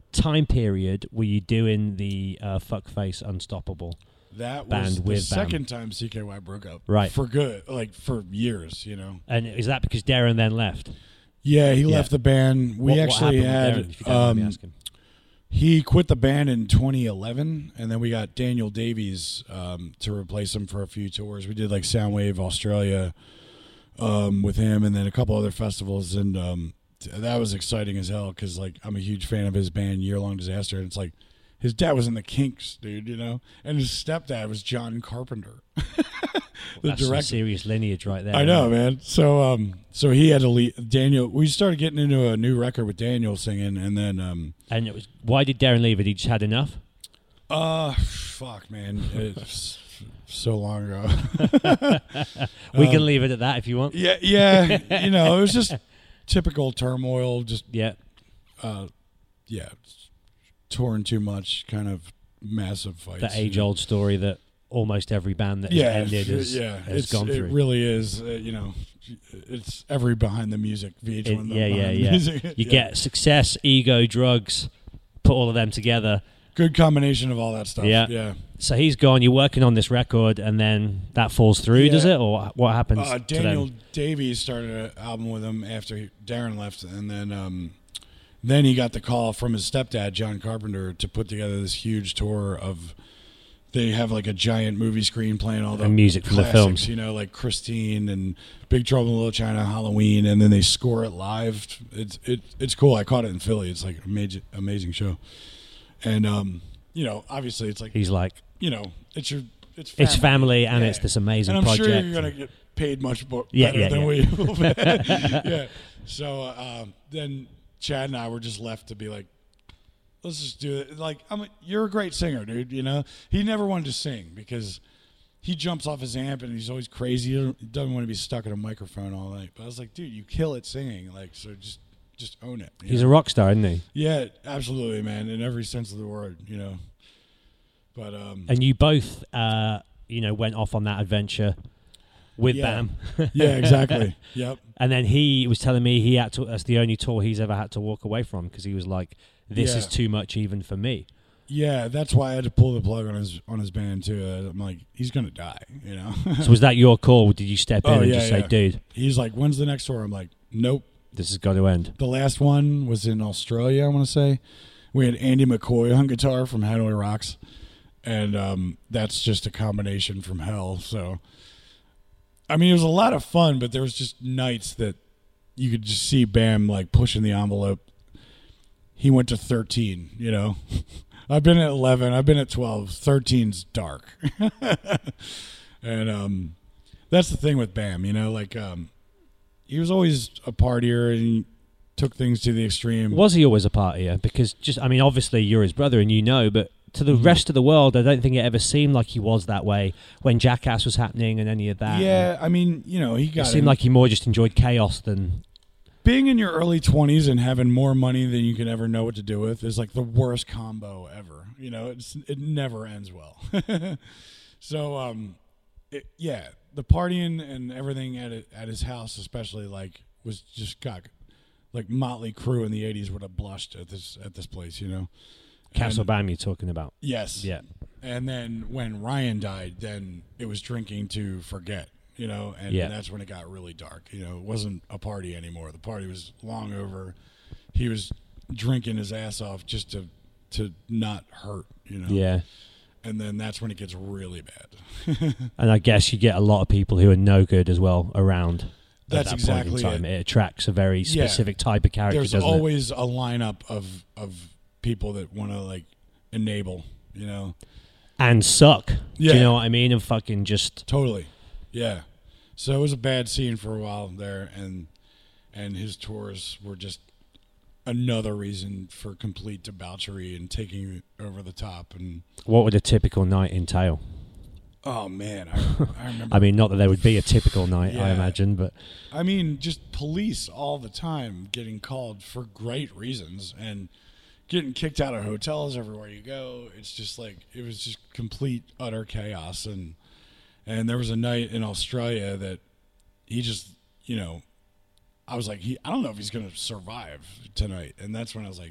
time period were you doing the uh, Fuckface Unstoppable? That band was the with second Bam. time C K Y broke up. Right. For good, like for years, you know. And is that because Darren then left? Yeah, he Yeah. left the band. We What- what actually happened with had Darren, if you don't mind me um, asking? he quit the band in twenty eleven, and then we got Daniel Davies um, to replace him for a few tours. We did like Soundwave Australia um, with him, and then a couple other festivals, and um, t- that was exciting as hell because like I'm a huge fan of his band Year Long Disaster, and it's like his dad was in the Kinks, dude, you know, and his stepdad was John Carpenter, the That's some director. serious lineage right there. I know, isn't it? man. So, um, so he had to leave. Daniel, we started getting into a new record with Daniel singing, and then, um, And it was why did Darren leave? Had he just had enough? uh, fuck, man, it's so long ago. We Um, can leave it at that if you want. yeah, yeah, you know, it was just typical turmoil. Just, Yeah. uh, yeah, touring too much, kind of massive fights. The age-old story that almost every band that has Yeah, ended has, yeah, has it's, gone it through. really is. Uh, you know, it's every behind the music V H one. It- yeah, yeah, behind the yeah. music. You Yeah. get success, ego, drugs, put all of them together. Good combination of all that stuff. Yeah. Yeah. So he's gone. You're working on this record, and then that falls through, Yeah. does it, or what happens Uh, to Daniel them? Davies started an album with him after he, Darren left, and then um, then he got the call from his stepdad, John Carpenter, to put together this huge tour of. They have like a giant movie screen playing all the And music from the classics, films. you know, like Christine and Big Trouble in Little China, Halloween, and then they score it live. It's it it's cool. I caught it in Philly. It's like an amazing amazing show, and um, you know, obviously it's like He's like, you know, it's your it's family, it's family, and Yeah. it's this amazing and I'm project. sure you're gonna get paid much more Yeah, better yeah, than yeah. we will. Yeah. So uh, um, then Chad and I were just left to be like, let's just do it. Like, I'm a, you're a great singer, dude. You know, he never wanted to sing because he jumps off his amp and he's always crazy. He don't- he doesn't want to be stuck at a microphone all night. But I was like, dude, you kill it singing. Like, so just just own it. you He's know? a rock star, isn't he? Yeah, absolutely, man. In every sense of the word, you know. But um, And you both, uh, you know, went off on that adventure with Yeah. Bam. yeah, exactly. Yep. And then he was telling me he had to. That's the only tour he's ever had to walk away from because he was like, "This Yeah. is too much even for me." Yeah, that's why I had to pull the plug on his on his band too. Uh, I'm like, he's gonna die, you know. So was that your call? Did you step in Oh, and yeah, just say, yeah. "Dude, He's like, when's the next tour? I'm like, nope. this has got to end"? The last one was in Australia, I want to say. We had Andy McCoy on guitar from Hanoi Rocks, and um, that's just a combination from hell. So, I mean, it was a lot of fun, but there was just nights that you could just see Bam like pushing the envelope. He went to thirteen, you know. I've been at eleven. I've been at twelve. thirteen's dark. And um, that's the thing with Bam, you know, like um, he was always a partier and he took things to the extreme. Was he always a partier? Because just, I mean, obviously you're his brother and you know, but to Mm-hmm. the rest of the world, I don't think it ever seemed like he was that way when Jackass was happening and any of that. Yeah, I mean, you know, he It got seemed in- like he more just enjoyed chaos than. being in your early twenties and having more money than you can ever know what to do with is like the worst combo ever. You know, it's it never ends well. So, um, it, yeah, the partying and everything at it, at his house, especially, like, was just got like Motley Crue in the eighties would have blushed at this at this place. You know, Castle And- Bam you're talking about. Yes. Yeah. And then when Ryan died, then it was drinking to forget, you know, and Yeah. that's when it got really dark. You know, it wasn't a party anymore. The party was long over. He was drinking his ass off just to to not hurt, you know. Yeah. And then that's when it gets really bad. And I guess you get a lot of people who are no good as well around. That's at that point in exactly time. it. It attracts a very Yeah. specific type of character, There's doesn't it? always a lineup of of people that want to like enable, you know. And suck. Do Yeah. you know what I mean? And fucking just. Totally. Yeah. So it was a bad scene for a while there, and and his tours were just another reason for complete debauchery and taking it over the top. And What would a typical night entail? oh man, I, I remember. I mean, not that there would be a typical night, I Yeah. imagine, but I mean, just police all the time getting called for great reasons and getting kicked out of hotels everywhere you go. It's just like it was just complete utter chaos. And and there was a night in Australia that he just, you know, I was like, he I don't know if he's gonna survive tonight. And that's when I was like,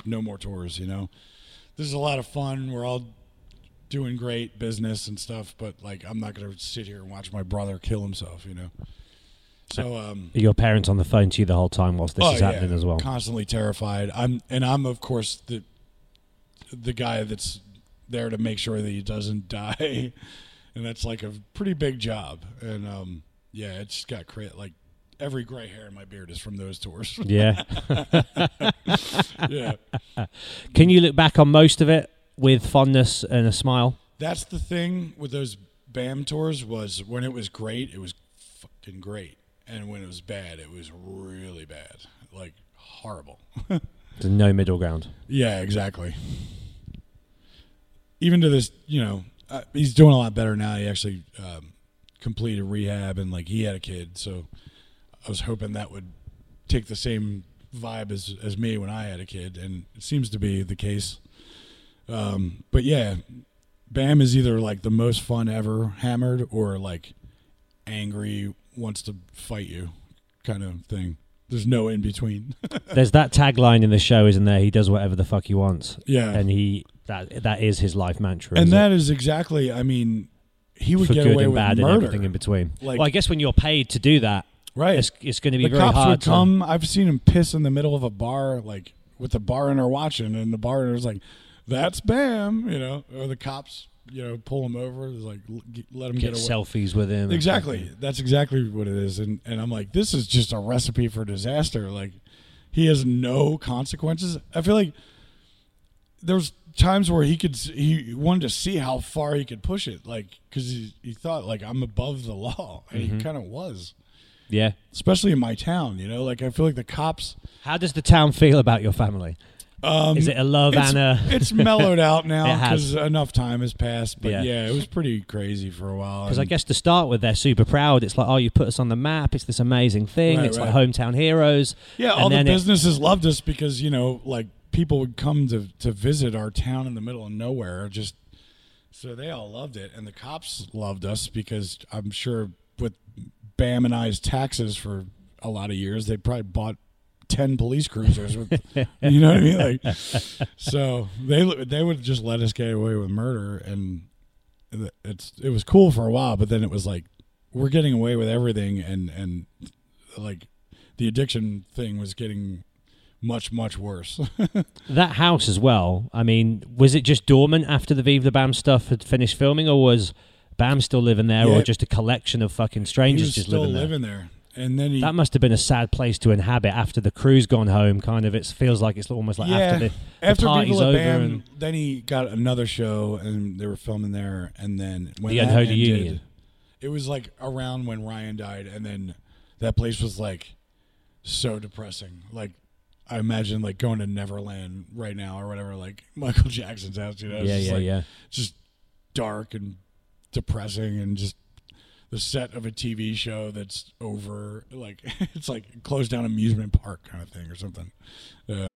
no more tours. You know, this is a lot of fun. We're all doing great business and stuff, but like I'm not gonna sit here and watch my brother kill himself. You know. So um, Are your parents on the phone to you the whole time whilst this oh, is happening yeah, as well? Constantly terrified. I'm and I'm of course the the guy that's there to make sure that he doesn't die, and that's like a pretty big job. And um, yeah, it's got cra- like every gray hair in my beard is from those tours. Yeah. Yeah. Can you look back on most of it with fondness and a smile? That's the thing with those BAM tours was when it was great, it was fucking great. And when it was bad, it was really bad. Like, horrible. There's no middle ground. Yeah, exactly. Even to this, you know, uh, he's doing a lot better now. He actually um, completed rehab and, like, he had a kid. So I was hoping that would take the same vibe as, as me when I had a kid. And it seems to be the case. Um, but, yeah, BAM is either, like, the most fun ever hammered or, like, angry, wants to fight you kind of thing. There's no in between. There's that tagline in the show, isn't there? He does whatever the fuck he wants. Yeah. And he that that is his life mantra. And that it? is exactly, I mean, he would For get good away and with bad murder. and everything in between. Like, well, I guess when you're paid to do that, right. it's, it's going to be the very cops hard would to... come. I've seen him piss in the middle of a bar, like with the bar owner watching, and the bar owner's like, that's BAM, you know, or the cops, you know, pull him over, like let him Get get, away. selfies with him. Exactly. That's exactly what it is. And and I'm like, this is just a recipe for disaster. Like, he has no consequences. I feel like there's times where he could, he wanted to see how far he could push it. Like, because he, he thought, like, I'm above the law. And Mm-hmm. he kind of was. Yeah. Especially in my town, you know? Like, I feel like the cops. How does the town feel about your family? Um, Is it a love it's, and a... it's mellowed out now It has. because enough time has passed. But Yeah. yeah. it was pretty crazy for a while. Because I And- guess to start with, they're super proud. It's like, oh, you put us on the map. It's this amazing thing. Right, it's right. like hometown heroes. Yeah, And all the then it- businesses loved us because, you know, like, people would come to, to visit our town in the middle of nowhere. Just so they all loved it. And the cops loved us because I'm sure with BAM and I's taxes for a lot of years, they probably bought ten police cruisers. With, you know what I mean? Like, so they they would just let us get away with murder, and it's it was cool for a while. But then it was like, we're getting away with everything, and and like the addiction thing was getting much much worse. That house as well. I mean, was it just dormant after the Viva the Bam stuff had finished filming, or was Bam still living there, Yeah. or just a collection of fucking He strangers was just still living there? living there, and then he That must have been a sad place to inhabit after the crew's gone home. Kind of, it feels like it's almost like yeah. after the, the After party's Viva La over. Bam, And then he got another show, and they were filming there. And then when The that Unholy ended, Union. it was like around when Ryan died, and then that place was like so depressing. Like, I imagine like going to Neverland right now or whatever, like Michael Jackson's house. You know, it's yeah, just yeah, like, yeah. just dark and depressing, and just the set of a T V show that's over. Like, it's like closed down amusement park kind of thing or something. Uh,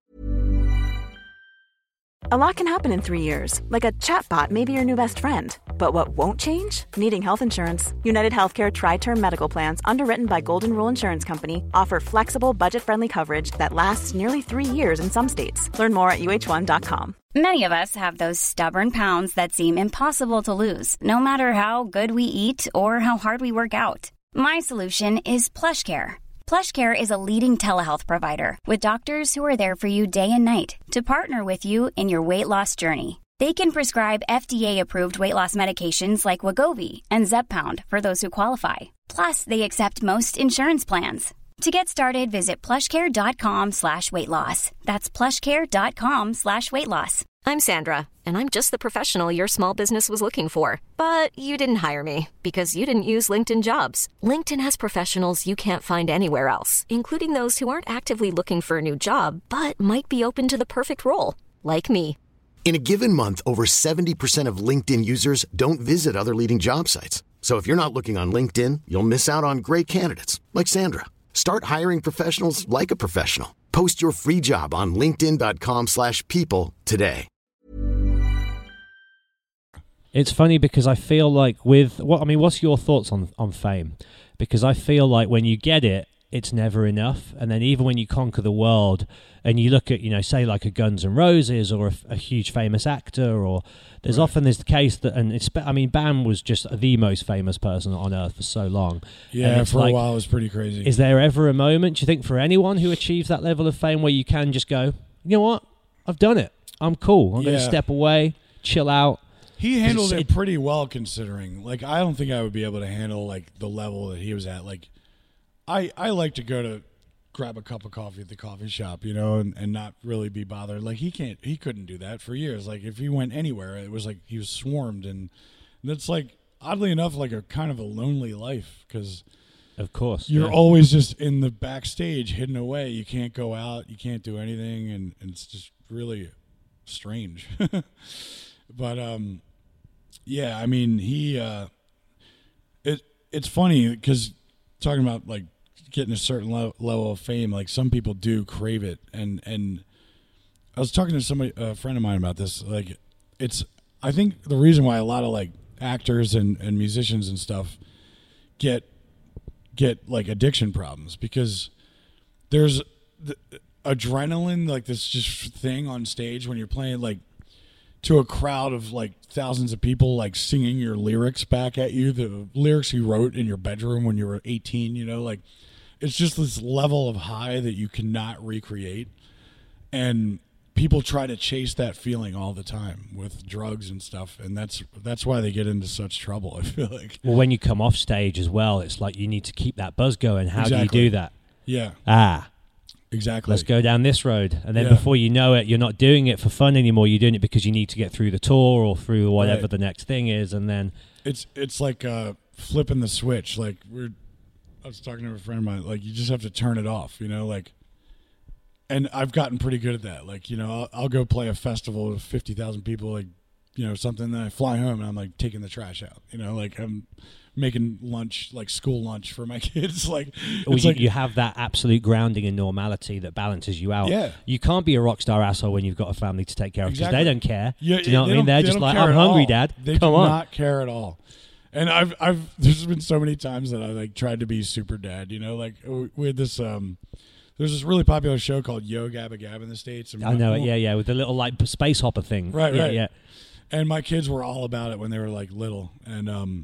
A lot can happen in three years, like a chatbot may be your new best friend. But what won't change? Needing health insurance. United Healthcare Tri-Term Medical Plans, underwritten by Golden Rule Insurance Company, offer flexible, budget-friendly coverage that lasts nearly three years in some states. Learn more at U H one dot com. Many of us have those stubborn pounds that seem impossible to lose, no matter how good we eat or how hard we work out. My solution is PlushCare. PlushCare is a leading telehealth provider with doctors who are there for you day and night to partner with you in your weight loss journey. They can prescribe F D A-approved weight loss medications like Wegovy and Zepbound for those who qualify. Plus, they accept most insurance plans. To get started, visit plushcare.com slash weight loss. That's plushcare.com slash weight loss. I'm Sandra, and I'm just the professional your small business was looking for. But you didn't hire me because you didn't use LinkedIn Jobs. LinkedIn has professionals you can't find anywhere else, including those who aren't actively looking for a new job, but might be open to the perfect role, like me. In a given month, over seventy percent of LinkedIn users don't visit other leading job sites. So if you're not looking on LinkedIn, you'll miss out on great candidates like Sandra. Start hiring professionals like a professional. Post your free job on linkedin.com slash people today. It's funny because I feel like with what I mean, what's your thoughts on on fame? Because I feel like when you get it, it's never enough. And then even when you conquer the world and you look at, you know, say like a Guns N' Roses or a, a huge famous actor, or there's right. often this case that, and it's, I mean, Bam was just the most famous person on earth for so long. Yeah, for like, a while it was pretty crazy. Is there ever a moment, do you think, for anyone who achieves that level of fame where you can just go, you know what, I've done it, I'm cool, I'm yeah. going to step away, chill out? He handled it, it pretty well, considering. Like, I don't think I would be able to handle like the level that he was at. Like, I I like to go to grab a cup of coffee at the coffee shop, you know, and, and not really be bothered. Like, he can't, he couldn't do that for years. Like, if he went anywhere, it was like he was swarmed, and that's like, oddly enough, like a kind of a lonely life, because of course you're yeah. always just in the backstage, hidden away. You can't go out, you can't do anything, and, and it's just really strange. But um. Yeah, I mean, he, uh, it, it's funny because talking about, like, getting a certain le- level of fame, like, some people do crave it. And, and I was talking to somebody, a friend of mine about this. Like, it's, I think the reason why a lot of, like, actors and, and musicians and stuff get, get, like, addiction problems, because there's the, adrenaline, like, this just thing on stage when you're playing, like, to a crowd of like thousands of people, like singing your lyrics back at you, the lyrics you wrote in your bedroom when you were eighteen, you know, like it's just this level of high that you cannot recreate. And people try to chase that feeling all the time with drugs and stuff. And that's, that's why they get into such trouble, I feel like. Well, when you come off stage as well, it's like you need to keep that buzz going. How exactly. do you do that? Yeah. Ah. Exactly. Let's go down this road. And then yeah. before you know it, you're not doing it for fun anymore. You're doing it because you need to get through the tour or through whatever right. the next thing is. And then it's it's like uh, flipping the switch. Like we're, I was talking to a friend of mine. Like you just have to turn it off. You know, like. And I've gotten pretty good at that. Like you know, I'll, I'll go play a festival with fifty thousand people. Like you know something. Then I fly home and I'm like taking the trash out. You know, like I'm. Making lunch, like school lunch for my kids. Like, well, it's you, like you have that absolute grounding and normality that balances you out. Yeah. You can't be a rock star asshole when you've got a family to take care of, because exactly. they don't care. Yeah, do you know what I mean? They're they just like, I'm at hungry, all. Dad. They Come do on. not care at all. And I've, I've, there's been so many times that I like tried to be super dad, you know, like we had this, um, there's this really popular show called Yo Gabba Gab in the States. And I know my, it. Yeah, yeah. With the little like space hopper thing. Right, yeah, right. Yeah. And my kids were all about it when they were like little. And, um,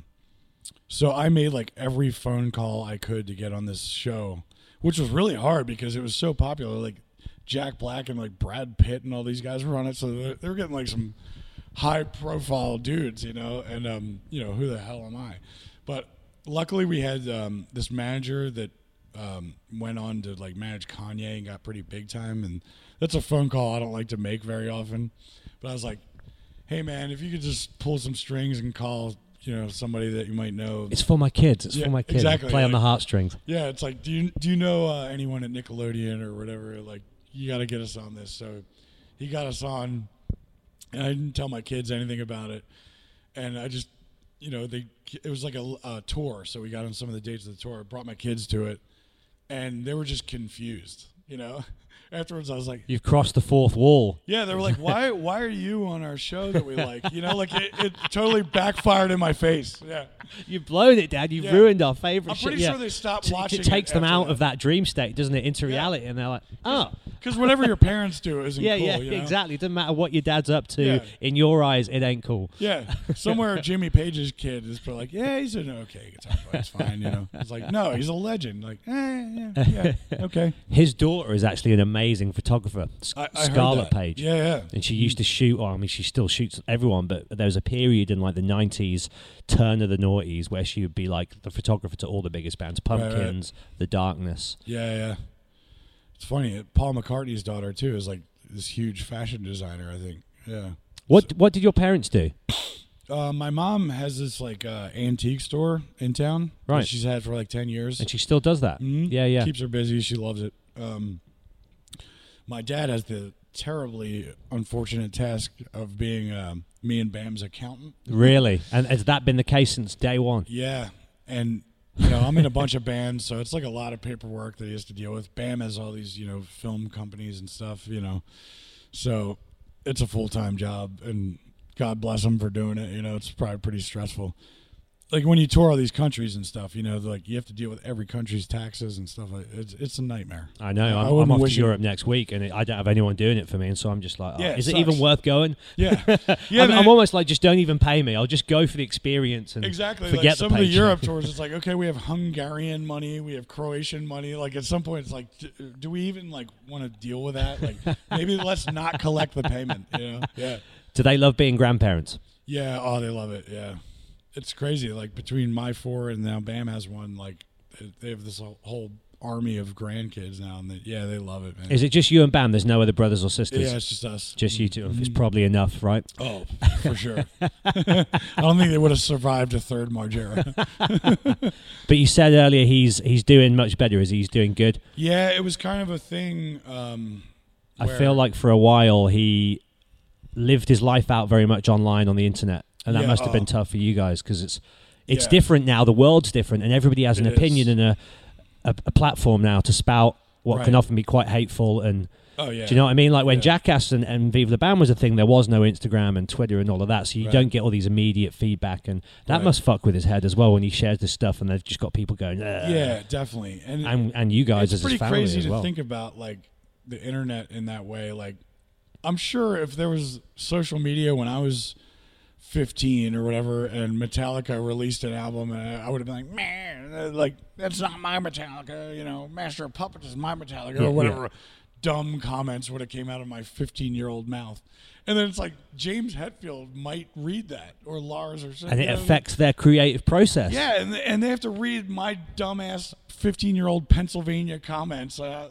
so I made like every phone call I could to get on this show, which was really hard because it was so popular. Like Jack Black and like Brad Pitt and all these guys were on it. So they were getting like some high profile dudes, you know, and, um, you know, who the hell am I? But luckily we had um, this manager that um, went on to like manage Kanye and got pretty big time. And that's a phone call I don't like to make very often. But I was like, hey, man, if you could just pull some strings and call you know, somebody that you might know. It's for my kids. It's yeah, for my kids. Exactly. Play like, on the heartstrings. Yeah, it's like, do you do you know uh, anyone at Nickelodeon or whatever? Like, you got to get us on this. So he got us on, and I didn't tell my kids anything about it. And I just, you know, they it was like a, a tour. So we got on some of the dates of the tour. Brought my kids to it, and they were just confused, you know. Afterwards, I was like, "You've crossed the fourth wall." Yeah, they were like, "Why? Why are you on our show that we like?" You know, like it, it totally backfired in my face. Yeah, you've blown it, Dad. You've yeah. ruined our favorite. I'm pretty shit. sure yeah. they stopped T- watching. It takes it them out that. of that dream state, doesn't it, into reality? Yeah. And they're like, "Oh." Because whatever your parents do isn't yeah, cool. Yeah, you know? exactly. It doesn't matter what your dad's up to. Yeah. In your eyes, it ain't cool. Yeah. Somewhere Jimmy Page's kid is probably like, yeah, he's an okay guitar player. It's fine, you know. It's like, no, he's a legend. Like, eh, yeah, yeah, okay. His daughter is actually an amazing photographer, I, I Scarlett Page. Yeah, yeah. And she used to shoot, well, I mean, she still shoots everyone, but there was a period in like the nineties, turn of the noughties, where she would be like the photographer to all the biggest bands, Pumpkins, right, right. The Darkness. Yeah, yeah. It's funny. Paul McCartney's daughter too is like this huge fashion designer. I think. Yeah. What so, What did your parents do? Uh, my mom has this like uh, antique store in town. Right. That she's had for like ten years, and she still does that. Mm-hmm. Yeah, yeah. Keeps her busy. She loves it. Um, my dad has the terribly unfortunate task of being um, me and Bam's accountant. Really? And has that been the case since day one? Yeah, and. You know, I'm in a bunch of bands, so it's like a lot of paperwork that he has to deal with. Bam has all these, you know, film companies and stuff, you know. So it's a full-time job, and God bless him for doing it. You know, it's probably pretty stressful. like when you tour all these countries and stuff, you know, like you have to deal with every country's taxes and stuff. Like it's it's a nightmare. I know. I'm, I I'm off to wish Europe it, next week, and it, I don't have anyone doing it for me, and so I'm just like, oh, yeah, is it it even sucks. worth going? Yeah, yeah. I'm, man. I'm almost like, just don't even pay me. I'll just go for the experience and exactly. forget Like some the of the paycheck. Europe tours, it's like, okay, we have Hungarian money, we have Croatian money. Like at some point, it's like, do, do we even like want to deal with that? Like maybe let's not collect the payment. You know? Yeah. Do they love being grandparents? Yeah. Oh, they love it. Yeah. It's crazy. Like between my four and now Bam has one. Like they have this whole, whole army of grandkids now, and they, yeah, they love it, man. Is it just you and Bam? There's no other brothers or sisters? Yeah, it's just us. Just you two. Mm-hmm. It's probably enough, right? Oh, for sure. I don't think they would have survived a third Margera. But you said earlier he's he's doing much better. Is he? He's doing good? Yeah, it was kind of a thing. Um, I feel like for a while he lived his life out very much online on the internet. And that Yeah, must have oh. been tough for you guys because it's it's Yeah. different now. The world's different, and everybody has an It opinion is. and a, a a platform now to spout what can Right. often be quite hateful. And Oh, yeah. do you know what I mean? Like when Yeah. Jackass and, and Viva the Band was a thing, there was no Instagram and Twitter and all of that, so you Right. don't get all these immediate feedback, and that Right. must fuck with his head as well when he shares this stuff, and they've just got people going, Ugh. Yeah, definitely. And and and you guys it's as his pretty family crazy as to well. think about, like the internet in that way. Like, I'm sure if there was social media when I was fifteen or whatever, and Metallica released an album, and I would have been like, man, like that's not my Metallica, you know, Master of Puppets is my Metallica, Yeah, or whatever. yeah. Dumb comments would have came out of my fifteen-year-old mouth, and then it's like James Hetfield might read that, or Lars, or something, And it you know? affects their creative process. Yeah, and and they have to read my dumbass fifteen-year-old Pennsylvania comments. Uh,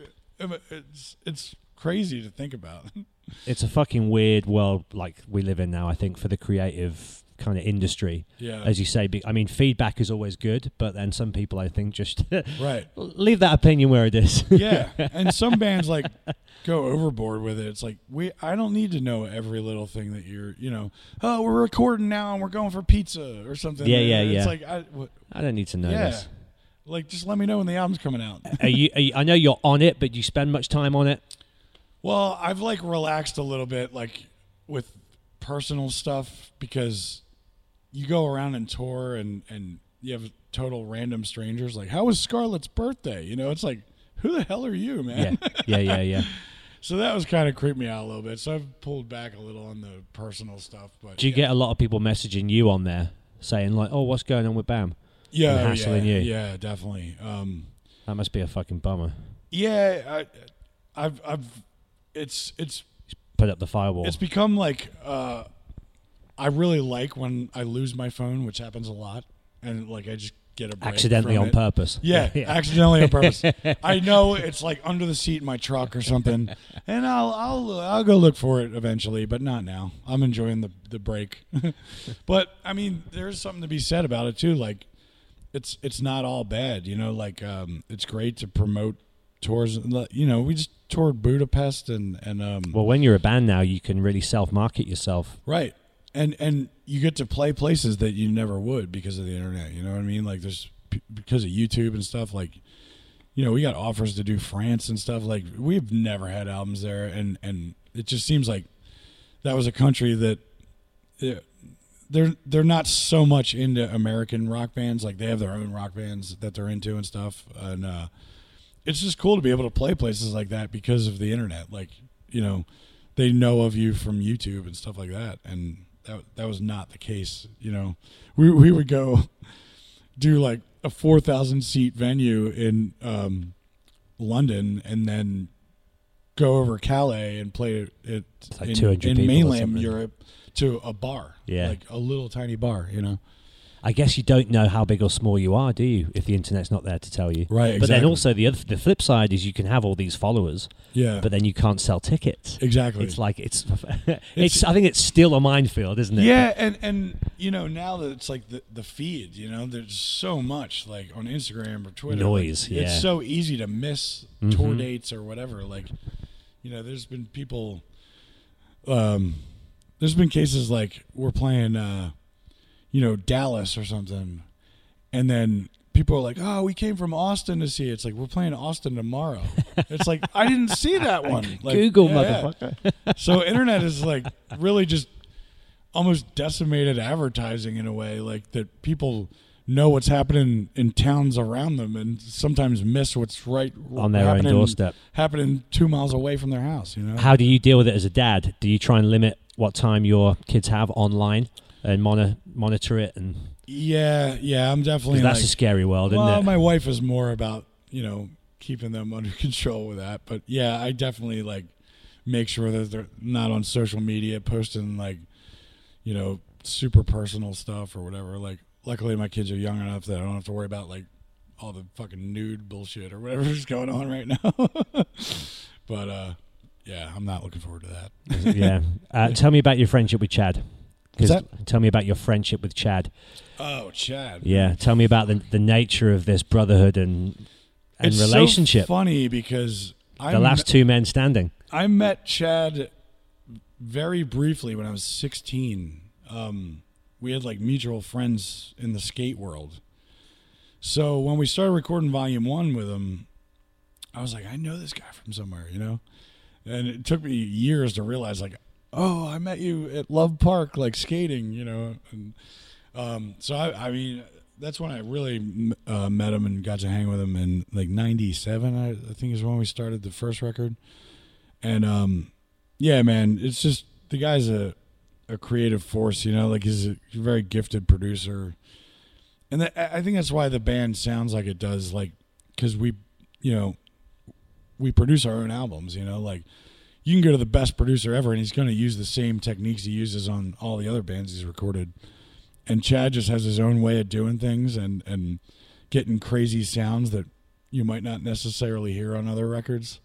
it's it's crazy to think about. It's a fucking weird world like we live in now, I think, for the creative kind of industry. Yeah. As you say, be- I mean, feedback is always good, but then some people, I think, just Right. leave that opinion where it is. Yeah, and some bands like go overboard with it. It's like we I don't need to know every little thing that you're, you know, oh, we're recording now and we're going for pizza or something. Yeah, yeah, it's yeah. like I what, I don't need to know yeah. this. Like just let me know when the album's coming out. Are you, are you, I know you're on it, but do you spend much time on it? Well, I've like relaxed a little bit, like with personal stuff, because you go around and tour and, and you have total random strangers. Like, how was Scarlett's birthday? You know, it's like, who the hell are you, man? Yeah, yeah, yeah, yeah. So that was kind of creeped me out a little bit. So I've pulled back a little on the personal stuff. But Do you yeah. get a lot of people messaging you on there saying like, "Oh, what's going on with Bam?" Yeah, and oh, hassling yeah, you? yeah, definitely. Um, That must be a fucking bummer. yeah, I, I've, I've, it's, it's. Put up the firewall. It's become like uh, I really like when I lose my phone, which happens a lot, and like I just get a break Accidentally from on it. purpose. Yeah, Yeah. accidentally on purpose. I know it's like under the seat in my truck or something, and I'll I'll I'll go look for it eventually, but not now. I'm enjoying the the break. But I mean, there's something to be said about it too. Like it's it's not all bad, you know. Like um, it's great to promote tours. You know, we just toured Budapest and and um. Well, when you're a band now, you can really self-market yourself. Right. And and you get to play places that you never would because of the internet. You know what I mean? Like there's because of YouTube and stuff. Like, you know, we got offers to do France and stuff. Like we've never had albums there, and and it just seems like that was a country that yeah, they're they're not so much into American rock bands. Like they have their own rock bands that they're into and stuff. And uh, it's just cool to be able to play places like that because of the internet. Like, you know, they know of you from YouTube and stuff like that, and that that was not the case. You know, we we would go do like a four thousand seat venue in um, London, and then go over Calais and play it like in, two hundred in people or mainland something. Europe to a bar, Yeah. like a little tiny bar. You know, I guess you don't know how big or small you are, do you? If the internet's not there to tell you, Right, But then exactly. also the other, the flip side is you can have all these followers, Yeah. but then you can't sell tickets. Exactly. It's like it's, it's. I think it's still a minefield, isn't it? Yeah, and, and you know, now that it's like the, the feed, you know, there's so much like on Instagram or Twitter. Noise, like, yeah. It's so easy to miss tour Mhm. dates or whatever. Like, you know, there's been people, um, there's been cases like we're playing, uh, you know, Dallas or something, and then people are like, oh, we came from Austin to see it. It's like, we're playing Austin tomorrow. It's like, I didn't see that one. Like, Google, yeah, yeah. motherfucker. So internet is like really just almost decimated advertising in a way, like that people know what's happening in towns around them and sometimes miss what's right on their own doorstep, happening two miles away from their house. You know, how do you deal with it as a dad? Do you try and limit what time your kids have online and monitor monitor it? And yeah, yeah, I'm definitely. That's like, a scary world, well, isn't it? My wife is more about you know keeping them under control with that, but yeah, I definitely like make sure that they're not on social media posting like you know super personal stuff or whatever. Like. Luckily, my kids are young enough that I don't have to worry about like all the fucking nude bullshit or whatever's going on right now. But uh, yeah, I'm not looking forward to that. yeah. Uh, tell me about your friendship with Chad. What's that? Tell me about your friendship with Chad. Oh, Chad. Yeah. Tell me about the the nature of this brotherhood and and it's relationship. So funny because the I last met, two men standing. I met Chad very briefly when I was sixteen. Um, we had like mutual friends in the skate world. So when we started recording volume one with him, I was like, I know this guy from somewhere, you know? And it took me years to realize like, oh, I met you at Love Park, like skating, you know? And um, so, I, I mean, that's when I really uh, met him and got to hang with him in like ninety-seven, I, I think is when we started the first record. And um, yeah, man, it's just, the guy's a, a creative force, you know, like he's a very gifted producer. And that, I think that's why the band sounds like it does, like, because we, you know, we produce our own albums, you know, like you can go to the best producer ever and he's going to use the same techniques he uses on all the other bands he's recorded. And Chad just has his own way of doing things and, and getting crazy sounds that you might not necessarily hear on other records.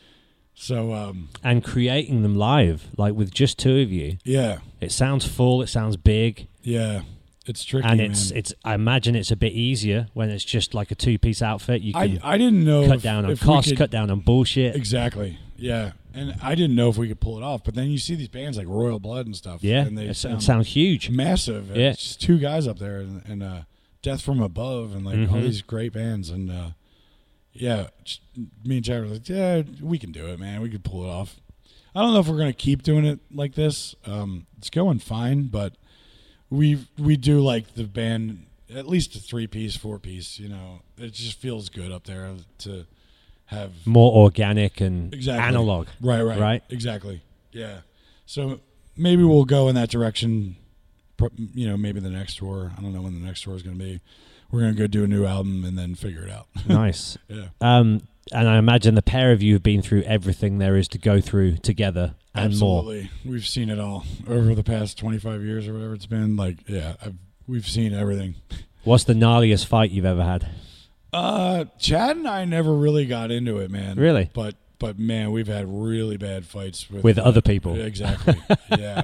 So um, and creating them live, like with just two of you. Yeah, it sounds full. It sounds big. Yeah, it's tricky, and it's man. it's. I imagine it's a bit easier when it's just like a two-piece outfit. You can I I didn't know cut if, down on if costs, could, cut down on bullshit. Exactly. Yeah, and I didn't know if we could pull it off. But then you see these bands like Royal Blood and stuff. Yeah, and they it sound, sound huge, massive. Yeah, it's just two guys up there, and, and uh, Death from Above, and like mm-hmm. all these great bands, and. Uh, Yeah, just, me and Chad were like, yeah, we can do it, man. We could pull it off. I don't know if we're going to keep doing it like this. Um, it's going fine, but we we do like the band, at least a three-piece, four-piece, you know. It just feels good up there to have... more organic and exactly. analog. Right, right. Right? Exactly, yeah. So maybe we'll go in that direction, you know, maybe the next tour. I don't know when the next tour is going to be. We're going to go do a new album and then figure it out. Nice. Yeah. Um, and I imagine the pair of you have been through everything there is to go through together and Absolutely. more. We've seen it all over the past twenty-five years or whatever it's been. Like, yeah, I've, we've seen everything. What's the gnarliest fight you've ever had? Uh, Chad and I never really got into it, man. Really? But, but man, we've had really bad fights with, with uh, other people. Exactly. Yeah.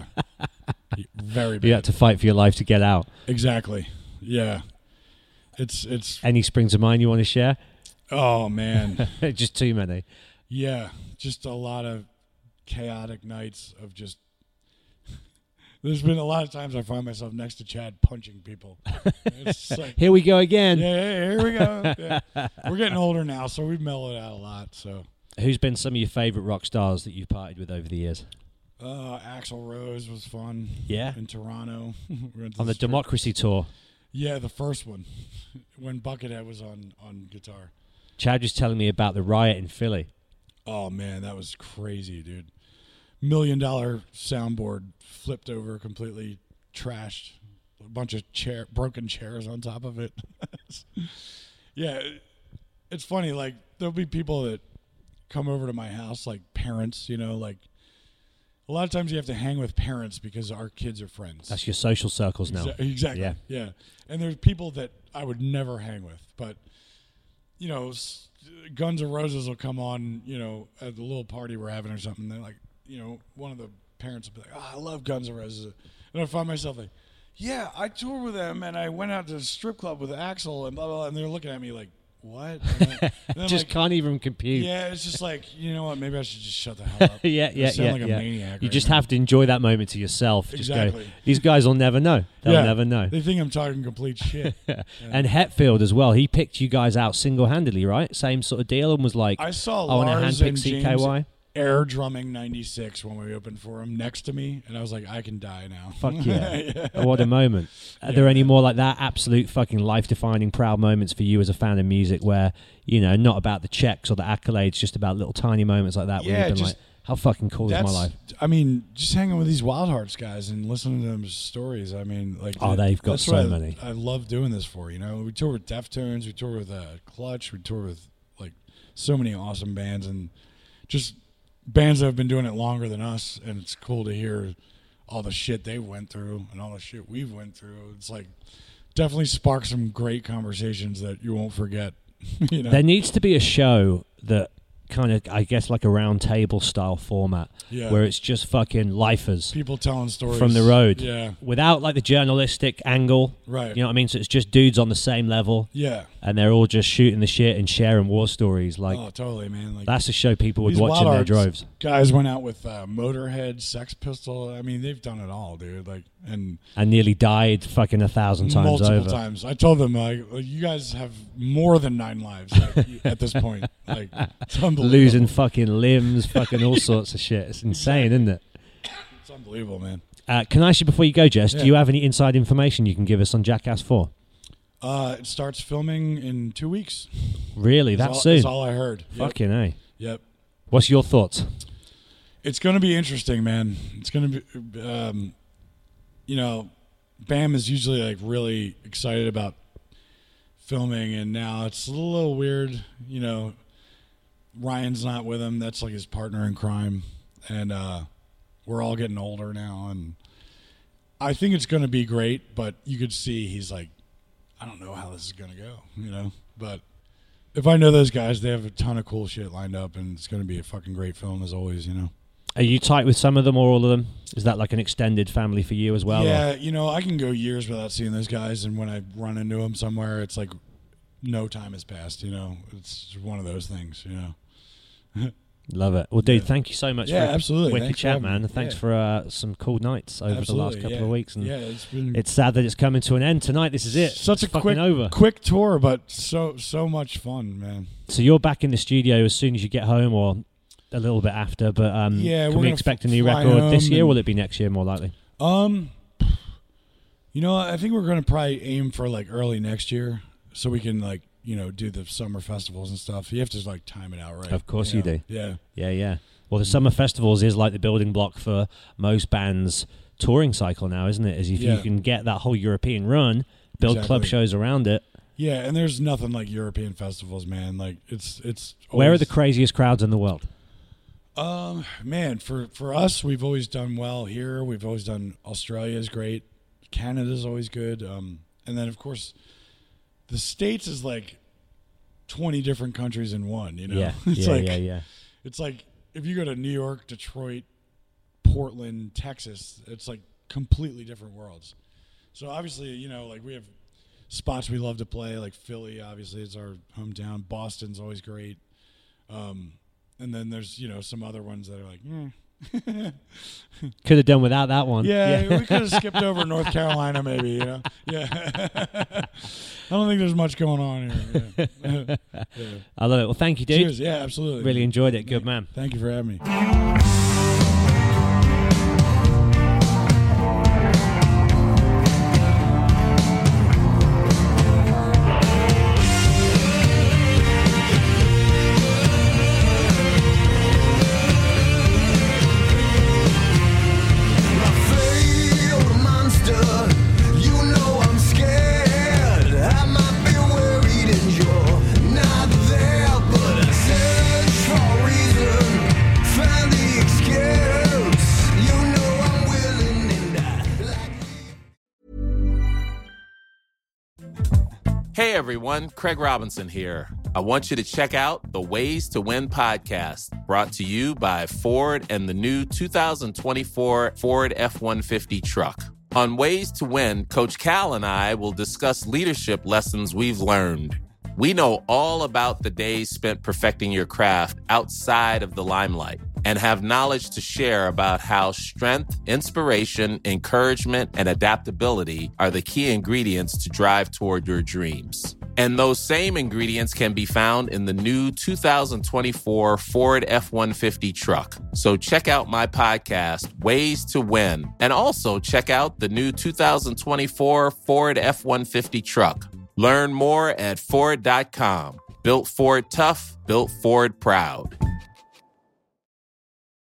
Very bad. You had to fight for your life to get out. Exactly. Yeah. It's it's any springs of mind you want to share? Oh man, just too many. Yeah, just a lot of chaotic nights of just. There's been a lot of times I find myself next to Chad punching people. It's like, here we go again. Yeah, yeah, here we go. Yeah. We're getting older now, so we've mellowed out a lot. So, who's been some of your favorite rock stars that you've partied with over the years? Uh, Axl Rose was fun. Yeah, in Toronto on the strip. Democracy tour. Yeah, the first one, when Buckethead was on, on guitar. Chad was telling me about the riot in Philly. Oh, man, that was crazy, dude. Million dollar soundboard flipped over, completely trashed. A bunch of chair, broken chairs on top of it. Yeah, it's funny. Like, there'll be people that come over to my house, like parents, you know, like, a lot of times you have to hang with parents because our kids are friends. That's your social circles now. Exa- exactly. Yeah. Yeah. And there's people that I would never hang with. But, you know, Guns N' Roses will come on, you know, at the little party we're having or something. They're like, you know, one of the parents will be like, oh, I love Guns N' Roses. And I find myself like, yeah, I toured with them and I went out to the strip club with Axl and blah, blah, blah. And they're looking at me like, what? And I, just like, can't even compute. Yeah, it's just like, you know what, maybe I should just shut the hell up. yeah, yeah, I sound yeah. like a yeah. maniac you right just now. have to enjoy that moment to yourself. Exactly. Just go, these guys will never know. They'll yeah, never know. They think I'm talking complete shit. yeah. And Hetfield as well. He picked you guys out single-handedly, right? Same sort of deal and was like, I saw I want to Lars handpick and C K Y. James air drumming ninety-six when we opened for him next to me, and I was like, I can die now. Fuck yeah. yeah. What a moment. Are Yeah. there any more like that absolute fucking life-defining proud moments for you as a fan of music where, you know, not about the checks or the accolades, just about little tiny moments like that where Yeah, you've been just- like, how fucking cool is my That's, life? I mean, just hanging with these Wild Hearts guys and listening to them stories. I mean, like, Oh, they've got that's so what I- many. I love doing this for, you know. We tour with Deftones, we tour with uh, Clutch, we tour with like so many awesome bands, and just bands that have been doing it longer than us. And it's cool to hear all the shit they went through and all the shit we've went through. It's like definitely sparked some great conversations that you won't forget. you know, There needs to be a show that kind of, I guess, like a round table style format Yeah. where it's just fucking lifers people telling stories from the road, Yeah, without like the journalistic angle. Right. You know what I mean? So it's just dudes on the same level. yeah. And they're all just shooting the shit and sharing war stories. Like, oh, totally, man. Like, that's a show people would these watch in Wild their Hearts droves. Guys went out with uh, Motorhead, Sex Pistol. I mean, they've done it all, dude. Like, and And nearly died fucking a thousand times multiple over. times. I told them, like, you guys have more than nine lives like, at this point. Like, it's unbelievable. Losing fucking limbs, fucking all sorts of shit. It's insane, isn't it? It's unbelievable, man. Uh, can I ask you before you go, Jess, Yeah. do you have any inside information you can give us on Jackass four? Uh, it starts filming in two weeks. Really? Is That all, soon? That's all I heard. Yep. Fucking A. Yep. What's your thoughts? It's going to be interesting, man. It's going to be, um, you know, Bam is usually like really excited about filming, and now it's a little weird. You know, Ryan's not with him. That's like his partner in crime, and uh, we're all getting older now, and I think it's going to be great. But you could see he's like, I don't know how this is going to go, you know. But if I know those guys, they have a ton of cool shit lined up, and it's going to be a fucking great film as always, you know. Are you tight with some of them or all of them? Is that like an extended family for you as well? Yeah, or? you know, I can go years without seeing those guys, and when I run into them somewhere, it's like no time has passed, you know. It's one of those things, you know. Love it. Well, dude, Yeah. thank you so much Yeah, for a absolutely. wicked Thanks for chat, having man. me. And thanks Yeah. for uh, some cool nights over the last Absolutely, couple yeah. of weeks. And Yeah, it's been it's sad that it's coming to an end tonight. This is it. such It's a fucking quick, over. quick tour, but so so much fun, man. So you're back in the studio as soon as you get home, or a little bit after. But um, Yeah, can we're we gonna expect a f- new fly record this home year? Or and- will it be next year, more likely? Um, you know, I think we're going to probably aim for like early next year, so we can like you know do the summer festivals and stuff. You have to like time it out right. Of course you know? do. Yeah. Yeah, yeah. Well, the summer festivals is like the building block for most bands' touring cycle now, isn't it? Is if Yeah. you can get that whole European run, build club Exactly. shows around it. Yeah, and there's nothing like European festivals, man. Like it's it's. Where are always- the craziest crowds in the world? Um, man, for for us, we've always done well here. We've always done Australia's great, Canada's always good. Um, and then of course, the States is like twenty different countries in one. You know, Yeah, it's yeah, like, yeah, yeah. It's like if you go to New York, Detroit, Portland, Texas, it's like completely different worlds. So obviously, you know, like we have spots we love to play, like Philly. Obviously, it's our hometown. Boston's always great. Um. And then there's, you know, some other ones that are like, mm. Could have done without that one. yeah, we could have skipped over North Carolina maybe, you know. Yeah. I don't think there's much going on here. Yeah. Yeah. I love it. Well, thank you, dude. Cheers. Yeah, absolutely. Really enjoyed it. Good Thank- man. Thank you for having me. Hey everyone, Craig Robinson here. I want you to check out the Ways to Win podcast, brought to you by Ford and the new two thousand twenty-four Ford F one fifty truck. On Ways to Win, Coach Cal and I will discuss leadership lessons we've learned. We know all about the days spent perfecting your craft outside of the limelight and have knowledge to share about how strength, inspiration, encouragement, and adaptability are the key ingredients to drive toward your dreams. And those same ingredients can be found in the new two thousand twenty-four Ford F one fifty truck. So check out my podcast, Ways to Win, and also check out the new two thousand twenty-four Ford F one fifty truck. Learn more at Ford dot com. Built Ford tough, built Ford proud.